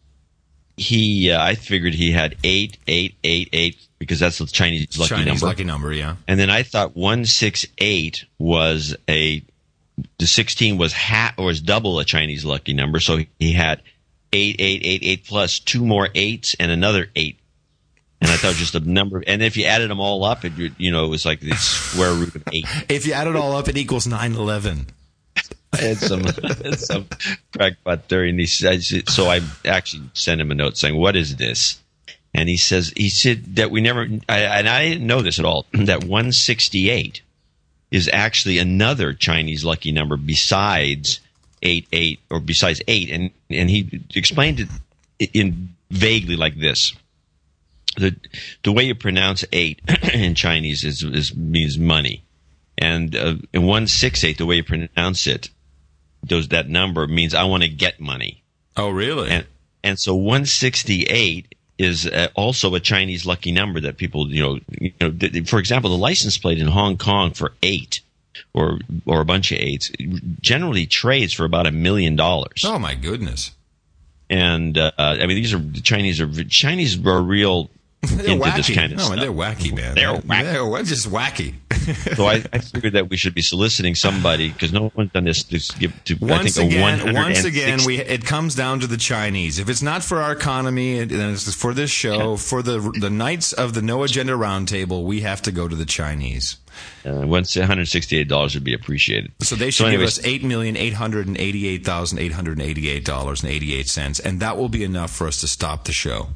Speaker 3: he uh, I figured he had eight, eight, eight, eight because that's the Chinese lucky
Speaker 2: Chinese
Speaker 3: number.
Speaker 2: lucky number, yeah.
Speaker 3: And then I thought one six eight was a the sixteen was half or was double a Chinese lucky number, so he had eight, eight, eight, eight plus two more eights and another eight. And I thought just a number, and if you added them all up, it you know it was like the square root of eight.
Speaker 2: If you add it all up, it equals nine eleven.
Speaker 3: I had some some crackpot theory, and he says so. I actually sent him a note saying, "What is this?" And he says he said that we never, I, and I didn't know this at all. That one sixty-eight is actually another Chinese lucky number besides eight eight or besides eight, and and he explained it in vaguely like this. The the way you pronounce eight in Chinese is, is means money, and uh, in one six eight, the way you pronounce it, those that number means I want to get money.
Speaker 2: Oh, really?
Speaker 3: And and so one sixty-eight is uh, also a Chinese lucky number that people you know you know. Th- for example, the license plate in Hong Kong for eight or or a bunch of eights generally trades for about a million dollars.
Speaker 2: Oh my goodness!
Speaker 3: And uh, I mean, these are the Chinese are Chinese are real.
Speaker 2: They're
Speaker 3: into
Speaker 2: wacky.
Speaker 3: this kind of
Speaker 2: no,
Speaker 3: stuff.
Speaker 2: They're wacky, man.
Speaker 3: They're
Speaker 2: They're,
Speaker 3: wacky.
Speaker 2: they're just wacky.
Speaker 3: So I, I figured that we should be soliciting somebody because no one's done this to give to
Speaker 2: Once
Speaker 3: I think
Speaker 2: again,
Speaker 3: a
Speaker 2: once again, we it comes down to the Chinese. If it's not for our economy, and it's for this show, for the the Knights of the No Agenda Roundtable, we have to go to the Chinese.
Speaker 3: uh, one hundred sixty-eight dollars would be appreciated.
Speaker 2: So they should
Speaker 3: so
Speaker 2: give
Speaker 3: anyways,
Speaker 2: us eight million eight hundred and eighty-eight thousand eight hundred and eighty-eight dollars and eighty-eight cents, and that will be enough for us to stop the show.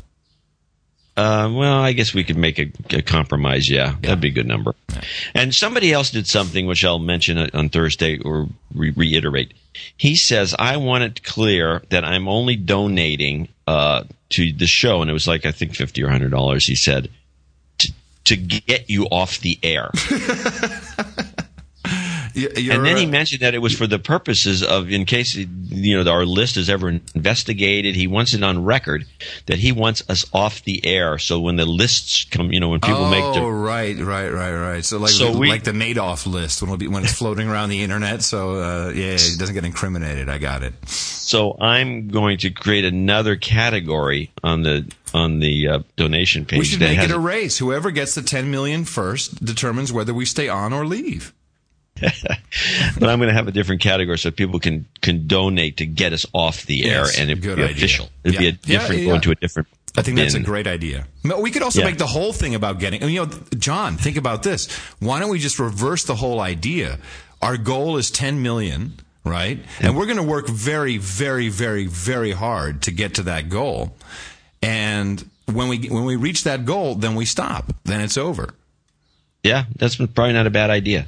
Speaker 3: Uh, well, I guess we could make a, a compromise. Yeah, yeah, that'd be a good number. Yeah. And somebody else did something which I'll mention on Thursday or re- reiterate. He says, I want it clear that I'm only donating uh, to the show, and it was like I think fifty or one hundred dollars. He said to, to get you off the air. You're, and then he mentioned that it was for the purposes of, in case you know our list is ever investigated, he wants it on record that he wants us off the air. So when the lists come, you know, when people
Speaker 2: oh,
Speaker 3: make their,
Speaker 2: oh, right, right, right, right. So like,
Speaker 3: so
Speaker 2: the,
Speaker 3: we,
Speaker 2: like the Madoff list when it'll be when it's floating around the internet. So uh, yeah, it doesn't get incriminated. I got it.
Speaker 3: So I'm going to create another category on the on the uh, donation page.
Speaker 2: We should
Speaker 3: that
Speaker 2: make
Speaker 3: has,
Speaker 2: it a race. Whoever gets the ten million first determines whether we stay on or leave.
Speaker 3: But I'm going to have a different category so people can, can donate to get us off the air,
Speaker 2: yes,
Speaker 3: and it'd
Speaker 2: good
Speaker 3: be
Speaker 2: idea.
Speaker 3: official. It'd
Speaker 2: yeah.
Speaker 3: be a different
Speaker 2: yeah, yeah.
Speaker 3: going to a different.
Speaker 2: I think
Speaker 3: bin.
Speaker 2: that's a great idea. We could also
Speaker 3: yeah.
Speaker 2: make the whole thing about getting. You know, John, think about this. Why don't we just reverse the whole idea? Our goal is ten million, right?
Speaker 3: Yeah.
Speaker 2: And we're going to work very, very, very, very hard to get to that goal. And when we when we reach that goal, then we stop. Then it's over.
Speaker 3: Yeah, that's probably not a bad idea.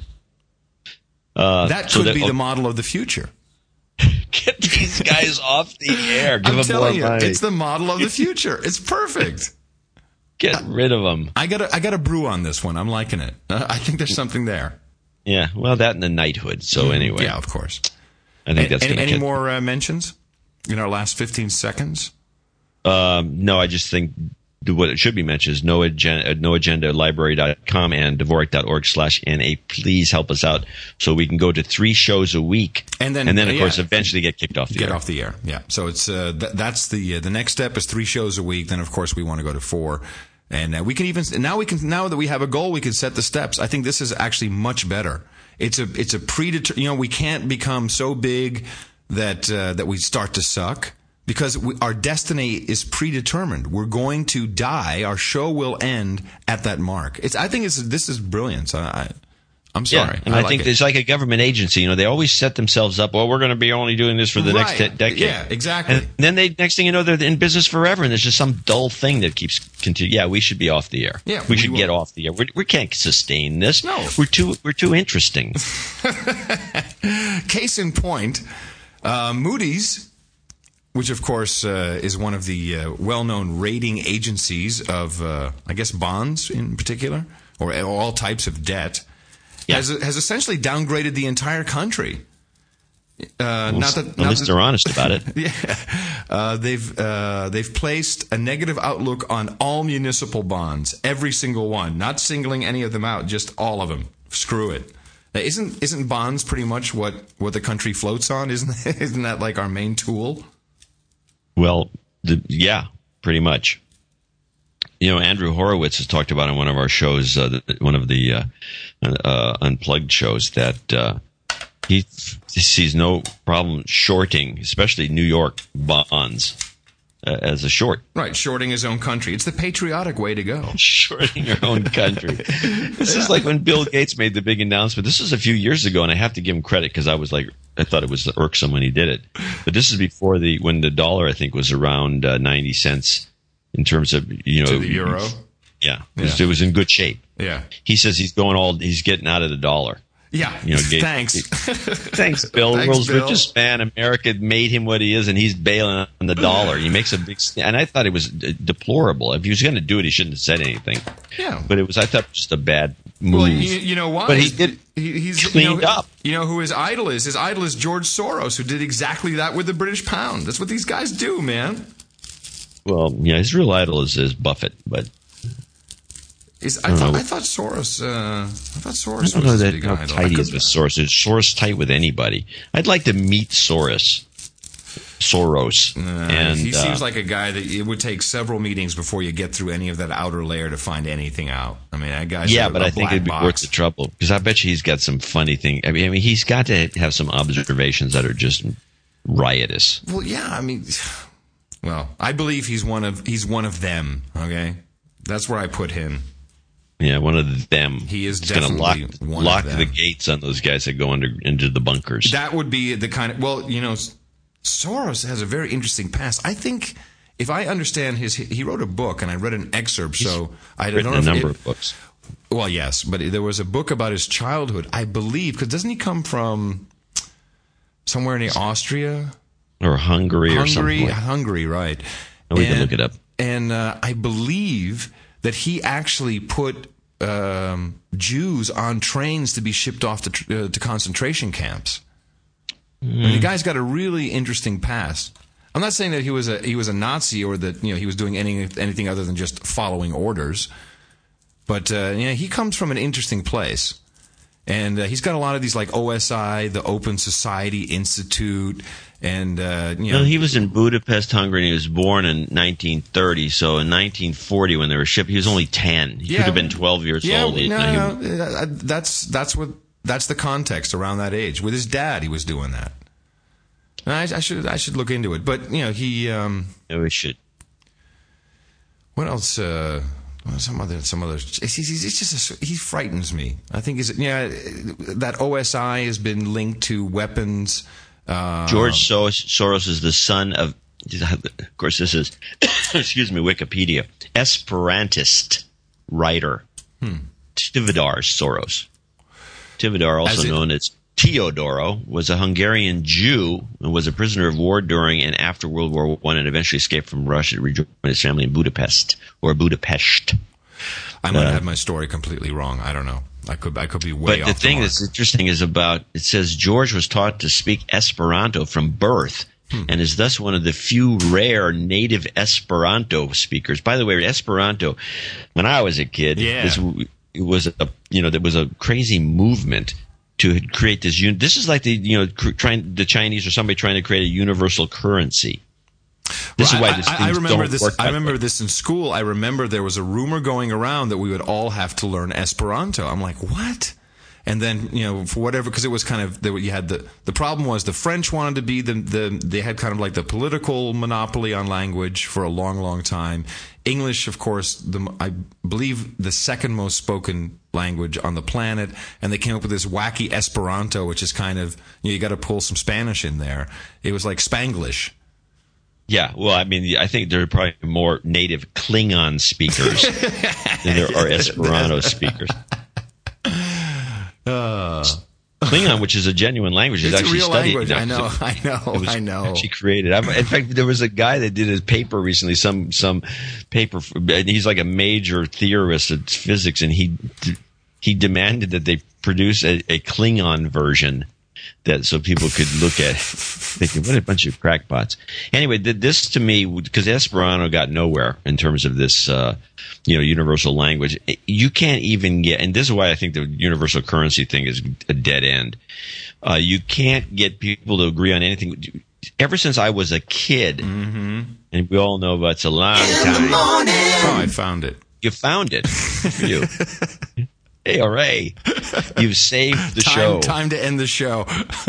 Speaker 3: Uh,
Speaker 2: that
Speaker 3: so
Speaker 2: could
Speaker 3: that,
Speaker 2: be
Speaker 3: oh,
Speaker 2: the model of the future.
Speaker 3: Get these guys off the air. Give
Speaker 2: I'm
Speaker 3: them
Speaker 2: telling
Speaker 3: more
Speaker 2: you,
Speaker 3: money.
Speaker 2: it's the model of the future. It's perfect.
Speaker 3: Get rid of them.
Speaker 2: I got a, I got a brew on this one. I'm liking it. Uh, I think there's something there.
Speaker 3: Yeah, well, that and the knighthood. So anyway,
Speaker 2: yeah, of course.
Speaker 3: I think
Speaker 2: A-
Speaker 3: that's
Speaker 2: any,
Speaker 3: gonna
Speaker 2: any
Speaker 3: catch-
Speaker 2: more uh, mentions in our last fifteen seconds?
Speaker 3: Um, no, I just think what it should be mentioned is no agenda, no agenda library dot com and Dvorak dot org slash N A. Please help us out so we can go to three shows a week.
Speaker 2: And then,
Speaker 3: and then of
Speaker 2: uh,
Speaker 3: course,
Speaker 2: yeah.
Speaker 3: eventually get kicked off the
Speaker 2: Get
Speaker 3: air.
Speaker 2: off the air. Yeah. So it's uh, th- that's the uh, the next step is three shows a week. Then of course we want to go to four. And uh, we can even now we can now that we have a goal, we can set the steps. I think this is actually much better. It's a it's a predetermined. You know, we can't become so big that uh, that we start to suck. Because we, our destiny is predetermined. We're going to die. Our show will end at that mark. It's. I think it's. This is brilliant. I, I'm sorry.
Speaker 3: Yeah, and
Speaker 2: I,
Speaker 3: I,
Speaker 2: like
Speaker 3: think
Speaker 2: it.
Speaker 3: it's like a government agency. You know, they always set themselves up. Well, we're going to be only doing this for the
Speaker 2: Right.
Speaker 3: next de- decade.
Speaker 2: Yeah, exactly.
Speaker 3: And then they next thing you know, they're in business forever, and there's just some dull thing that keeps continuing. Yeah, we should be off the air.
Speaker 2: Yeah,
Speaker 3: we,
Speaker 2: we
Speaker 3: should
Speaker 2: will.
Speaker 3: get off the air. We're, we can't sustain this.
Speaker 2: No.
Speaker 3: we're too we're too interesting.
Speaker 2: Case in point, uh, Moody's, which of course uh, is one of the uh, well-known rating agencies of, uh, I guess, bonds in particular, or all types of debt,
Speaker 3: Yeah.
Speaker 2: has has essentially downgraded the entire country. Uh,
Speaker 3: Well,
Speaker 2: not that,
Speaker 3: at
Speaker 2: not
Speaker 3: least
Speaker 2: that-
Speaker 3: they're honest about it.
Speaker 2: Yeah, uh, they've uh, they've placed a negative outlook on all municipal bonds, every single one, not singling any of them out, just all of them. Screw it. Now, isn't isn't bonds pretty much what, what the country floats on? Isn't isn't that like our main tool?
Speaker 3: Well, the, yeah, pretty much. You know, Andrew Horowitz has talked about in one of our shows, uh, the, one of the uh, uh, unplugged shows, that uh, he, he sees no problem shorting, especially New York bonds, uh, as a short.
Speaker 2: Right, shorting his own country. It's the patriotic way to go.
Speaker 3: Shorting your own country. This is like when Bill Gates made the big announcement. This was a few years ago, and I have to give him credit because I was like, I thought it was irksome when he did it. But this is before the when the dollar, I think, was around uh, ninety cents in terms of, you know,
Speaker 2: To the euro?
Speaker 3: Yeah, it was,
Speaker 2: Yeah.
Speaker 3: it was in good shape.
Speaker 2: Yeah.
Speaker 3: He says he's going all, he's getting out of the dollar.
Speaker 2: Yeah.
Speaker 3: You know, Gates-
Speaker 2: Thanks.
Speaker 3: Thanks, Bill.
Speaker 2: Thanks,
Speaker 3: World's
Speaker 2: Bill.
Speaker 3: richest man. America made him what he is, and he's bailing on the dollar. He makes a big, st- and I thought it was d- deplorable. If he was going to do it, he shouldn't have said anything.
Speaker 2: Yeah.
Speaker 3: But it was, I thought, just a bad move.
Speaker 2: Well, you, you know why?
Speaker 3: But he did
Speaker 2: He, he's
Speaker 3: cleaned
Speaker 2: you know,
Speaker 3: up.
Speaker 2: You know who his idol is? His idol is George Soros, who did exactly that with the British pound. That's what these guys do, man.
Speaker 3: Well, yeah, his real idol is, is Buffett, but
Speaker 2: Is, I, thought, I thought Soros. Uh, I thought Soros
Speaker 3: I don't know
Speaker 2: was a
Speaker 3: that
Speaker 2: big
Speaker 3: how
Speaker 2: idol.
Speaker 3: tight
Speaker 2: I
Speaker 3: he is
Speaker 2: could-
Speaker 3: with Soros. Is Soros tight with anybody? I'd like to meet Soros. Soros.
Speaker 2: Uh,
Speaker 3: and
Speaker 2: he
Speaker 3: uh,
Speaker 2: seems like a guy that it would take several meetings before you get through any of that outer layer to find anything out. I mean, that guy's
Speaker 3: yeah,
Speaker 2: a,
Speaker 3: but
Speaker 2: a
Speaker 3: I think
Speaker 2: black
Speaker 3: it'd be
Speaker 2: box.
Speaker 3: worth the trouble because I bet you he's got some funny thing. I mean, I mean, he's got to have some observations that are just riotous.
Speaker 2: Well, yeah, I mean, well, I believe he's one of he's one of them. Okay, that's where I put him.
Speaker 3: Yeah, one of them.
Speaker 2: He is
Speaker 3: He's gonna
Speaker 2: definitely
Speaker 3: lock,
Speaker 2: one of
Speaker 3: lock
Speaker 2: them.
Speaker 3: the gates on those guys that go under into the bunkers.
Speaker 2: That would be the kind of well, you know, Soros has a very interesting past. I think if I understand his, he wrote a book, and I read an excerpt. So I don't
Speaker 3: Written
Speaker 2: know
Speaker 3: a
Speaker 2: if
Speaker 3: number
Speaker 2: it,
Speaker 3: of books.
Speaker 2: Well, yes, but there was a book about his childhood, I believe, because doesn't he come from somewhere near Austria,
Speaker 3: Or Hungary, or
Speaker 2: Hungary,
Speaker 3: something. Like.
Speaker 2: Hungary, right?
Speaker 3: Oh, we
Speaker 2: and,
Speaker 3: can look it up.
Speaker 2: And uh, I believe that he actually put um, Jews on trains to be shipped off to, tr- uh, to concentration camps. I mean, the guy's got a really interesting past. I'm not saying that he was a he was a Nazi or that you know he was doing any, anything other than just following orders, but uh, yeah, he comes from an interesting place, and uh, he's got a lot of these like O S I, the Open Society Institute, and uh, you know
Speaker 3: Well, he was in Budapest, Hungary, and he was born in nineteen thirty. So in nineteen forty, when they were shipped, he was only ten. He
Speaker 2: Yeah,
Speaker 3: could have been twelve years
Speaker 2: yeah,
Speaker 3: old. He-
Speaker 2: no,
Speaker 3: he-
Speaker 2: no, no, uh, that's that's what that's the context around that age. With his dad, he was doing that. I, I should I should look into it, but you know he. Um,
Speaker 3: Yeah, we should.
Speaker 2: What else? Uh, well, some other, some other. He's, he's, he's just a, he frightens me. I think is yeah that O S I has been linked to weapons. Uh,
Speaker 3: George Soros, Soros is the son of, of course, this is, excuse me, Wikipedia, Esperantist writer
Speaker 2: hmm.
Speaker 3: Tivadar Soros. Tivadar, also
Speaker 2: As it-
Speaker 3: known as Teodoro, was a Hungarian Jew and was a prisoner of war during and after World War One, and eventually escaped from Russia to rejoin his family in Budapest or Budapest.
Speaker 2: I might
Speaker 3: uh,
Speaker 2: have my story completely wrong. I don't know. I could I could be way
Speaker 3: But
Speaker 2: off
Speaker 3: the thing
Speaker 2: mark.
Speaker 3: that's interesting is about, it says George was taught to speak Esperanto from birth
Speaker 2: Hmm.
Speaker 3: and is thus one of the few rare native Esperanto speakers. By the way, Esperanto, when I was a kid,
Speaker 2: Yeah.
Speaker 3: this, it was a, you know, there was a crazy movement to create this. Un- this is like the, you know, cr- trying, the Chinese or somebody trying to create a universal currency. This
Speaker 2: Well,
Speaker 3: is why
Speaker 2: I,
Speaker 3: this
Speaker 2: I, I
Speaker 3: things
Speaker 2: remember
Speaker 3: don't
Speaker 2: this.
Speaker 3: work
Speaker 2: I
Speaker 3: that
Speaker 2: remember
Speaker 3: way.
Speaker 2: this in school. I remember there was a rumor going around that we would all have to learn Esperanto. I'm like, what? And then, you know, for whatever, because it was kind of, you had the, the problem was the French wanted to be the, the, they had kind of like the political monopoly on language for a long, long time. English, of course, the, I believe the second most spoken language on the planet. And they came up with this wacky Esperanto, which is kind of, you know, you got to pull some Spanish in there. It was like Spanglish.
Speaker 3: Yeah, well, I mean, I think there are probably more native Klingon speakers than there are Esperanto speakers. Uh, Klingon, which is a genuine language, is
Speaker 2: it's
Speaker 3: actually
Speaker 2: a real
Speaker 3: studied.
Speaker 2: language.
Speaker 3: Now,
Speaker 2: I know, I know,
Speaker 3: it was
Speaker 2: I know.
Speaker 3: Actually created. I've, in fact, there was a guy that did a paper recently. Some some paper. And he's like a major theorist of physics, and he he demanded that they produce a, a Klingon version that so people could look at, thinking, what a bunch of crackpots. Anyway, this to me, because Esperanto got nowhere in terms of this, uh, you know, universal language. You can't even get, and this is why I think the universal currency thing is a dead end. Uh, you can't get people to agree on anything. Ever since I was a kid, mm-hmm. and we all know it's a long time.
Speaker 2: Oh, I found it.
Speaker 3: You found it. Good for you. Hey, hooray. You've saved the
Speaker 2: time,
Speaker 3: show.
Speaker 2: Time to end the show.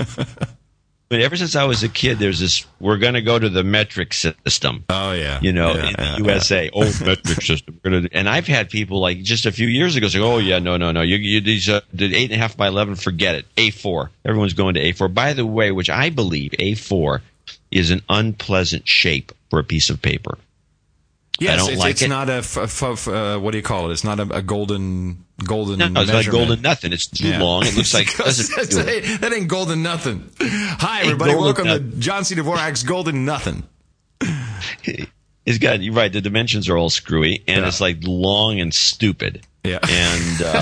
Speaker 3: But ever since I was a kid, there's this, we're going to go to the metric system.
Speaker 2: Oh, yeah.
Speaker 3: You know,
Speaker 2: yeah,
Speaker 3: in
Speaker 2: yeah,
Speaker 3: the U S A. Yeah. Oh, metric system. We're gonna, and I've had people like just a few years ago say, oh, yeah, no, no, no. You, you these, uh, the eight and a half by eleven, forget it. A four. Everyone's going to A four. By the way, which I believe A four is an unpleasant shape for a piece of paper.
Speaker 2: Yes,
Speaker 3: I don't
Speaker 2: it's,
Speaker 3: like
Speaker 2: it's
Speaker 3: it.
Speaker 2: not a, f- f- f- uh, what do you call it? It's not a, a golden, golden
Speaker 3: No, it's
Speaker 2: measurement.
Speaker 3: not golden nothing. It's too
Speaker 2: Yeah.
Speaker 3: long. It looks like, doesn't do it.
Speaker 2: that ain't golden nothing. Hi,
Speaker 3: Ain't
Speaker 2: everybody.
Speaker 3: golden
Speaker 2: Welcome
Speaker 3: nothing.
Speaker 2: to John C. Dvorak's Golden Nothing.
Speaker 3: It's got, you're right, the dimensions are all screwy, and
Speaker 2: Yeah.
Speaker 3: it's like long and stupid.
Speaker 2: Yeah.
Speaker 3: And, uh,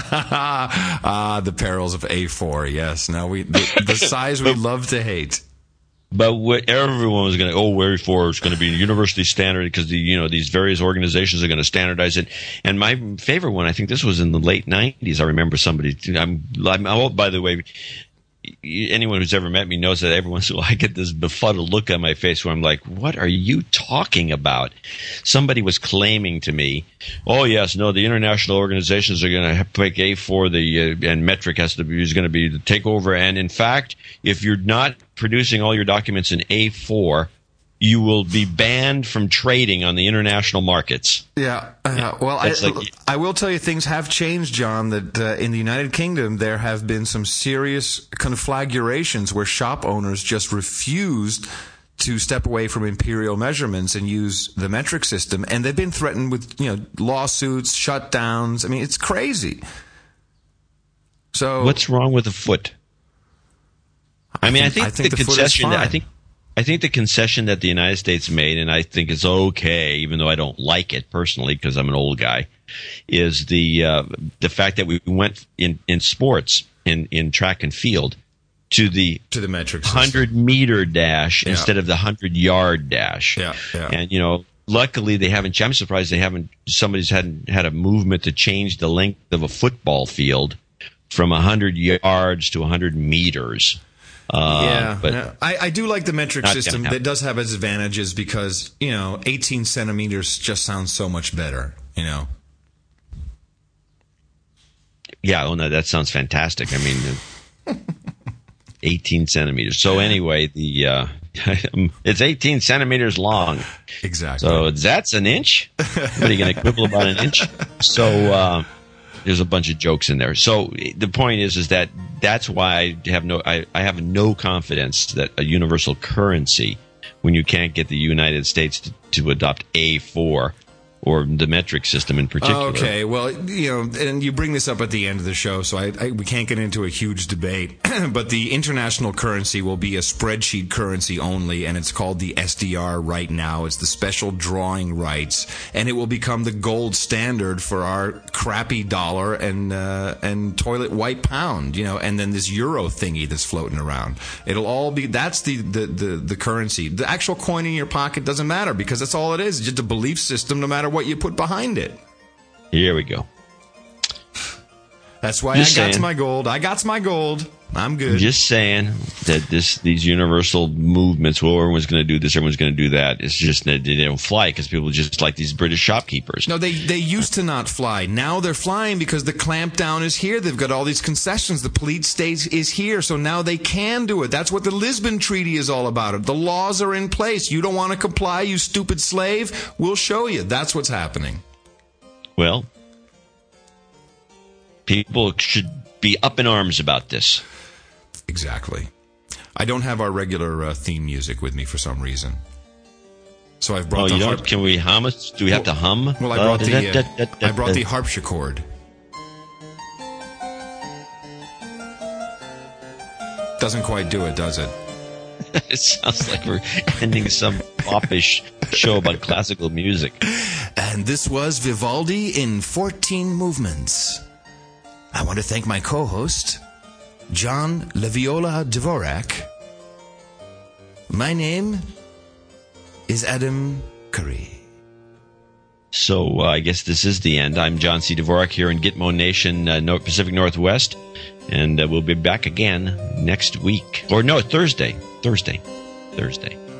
Speaker 2: ah, the perils of A four. Yes. Now we, the, the size we love to hate.
Speaker 3: But what everyone was going to, oh, A four is going to be universally standard because the, you know, these various organizations are going to standardize it. And my favorite one, I think this was in the late nineties. I remember somebody, I'm, I'm oh, by the way, anyone who's ever met me knows that every once in a while I get this befuddled look on my face where I'm like, what are you talking about? Somebody was claiming to me, oh, yes, no, the international organizations are going to pick A four, the, uh, and metric has to be, is going to be the takeover. And in fact, if you're not producing all your documents in A four, you will be banned from trading on the international markets.
Speaker 2: Yeah. Uh, well, I,
Speaker 3: like,
Speaker 2: I will tell you things have changed, John, that uh, in the United Kingdom there have been some serious conflagrations where shop owners just refused to step away from imperial measurements and use the metric system. And they've been threatened with, you know, lawsuits, shutdowns. I mean, it's crazy. So
Speaker 3: what's wrong with a foot? I, I mean,
Speaker 2: think,
Speaker 3: I think,
Speaker 2: I think
Speaker 3: the,
Speaker 2: the
Speaker 3: concession,
Speaker 2: foot is fine.
Speaker 3: I think, I think the concession that the United States made, and I think it's okay, even though I don't like it personally because I'm an old guy, is the uh, the fact that we went in, in sports, in, in track and field, to the
Speaker 2: to the metric system.
Speaker 3: hundred meter dash
Speaker 2: Yeah.
Speaker 3: instead of the hundred yard dash.
Speaker 2: Yeah, yeah.
Speaker 3: And you know, luckily they haven't. I'm surprised they haven't. Somebody's hadn't had a movement to change the length of a football field from a hundred yards to a hundred meters. Uh,
Speaker 2: yeah,
Speaker 3: but
Speaker 2: yeah. I, I do like the metric
Speaker 3: Not
Speaker 2: system.
Speaker 3: gonna happen.
Speaker 2: That does have its advantages because, you know, eighteen centimeters just sounds so much better, you know.
Speaker 3: Yeah, oh no, that sounds fantastic. I mean, uh, eighteen centimeters. So anyway, the uh, it's eighteen centimeters long.
Speaker 2: Exactly.
Speaker 3: So that's an inch. What are you going to quibble about an inch? So uh, there's a bunch of jokes in there. So the point is, is that that's why I have no, I, I have no confidence that a universal currency, when you can't get the United States to, to adopt A four. Or the metric system in particular.
Speaker 2: Okay, well, you know, and you bring this up at the end of the show, so I, I, we can't get into a huge debate. But the international currency will be a spreadsheet currency only, and it's called the S D R right now. It's the special drawing rights, and it will become the gold standard for our crappy dollar and uh, and toilet white pound, you know, and then this euro thingy that's floating around. It'll all be that's the the the, the currency. The actual coin in your pocket doesn't matter because that's all it is. It's just a belief system, no matter what you put behind it.
Speaker 3: Here we go.
Speaker 2: That's why
Speaker 3: Just
Speaker 2: I got
Speaker 3: saying.
Speaker 2: to my gold. I got to my gold. I'm good.
Speaker 3: I'm just saying that this these universal movements, well, everyone's going to do this, everyone's going to do that. It's just that they don't fly because people just like these British shopkeepers.
Speaker 2: No, they they used to not fly. Now they're flying because the clampdown is here. They've got all these concessions. The police state is here, so now they can do it. That's what the Lisbon Treaty is all about. The laws are in place. You don't want to comply, you stupid slave? We'll show you. That's what's happening.
Speaker 3: Well, people should be up in arms about this.
Speaker 2: Exactly. I don't have our regular uh, theme music with me for some reason. So I've brought
Speaker 3: oh,
Speaker 2: the
Speaker 3: you
Speaker 2: harp.
Speaker 3: don't, can we hum it? Do we have
Speaker 2: well,
Speaker 3: to hum?
Speaker 2: Well, I brought
Speaker 3: uh,
Speaker 2: the
Speaker 3: da,
Speaker 2: uh,
Speaker 3: da, da, da,
Speaker 2: I brought the
Speaker 3: da.
Speaker 2: harpsichord. Doesn't quite do it, does it?
Speaker 3: It sounds like we're ending some popish show about classical music.
Speaker 2: And this was Vivaldi in fourteen movements. I want to thank my co-host, John Leviola Dvorak. My name is Adam Curry.
Speaker 3: So uh, I guess this is the end. I'm John C. Dvorak here in Gitmo Nation, uh, North, Pacific Northwest. And uh, we'll be back again next week. Or no, Thursday. Thursday. Thursday.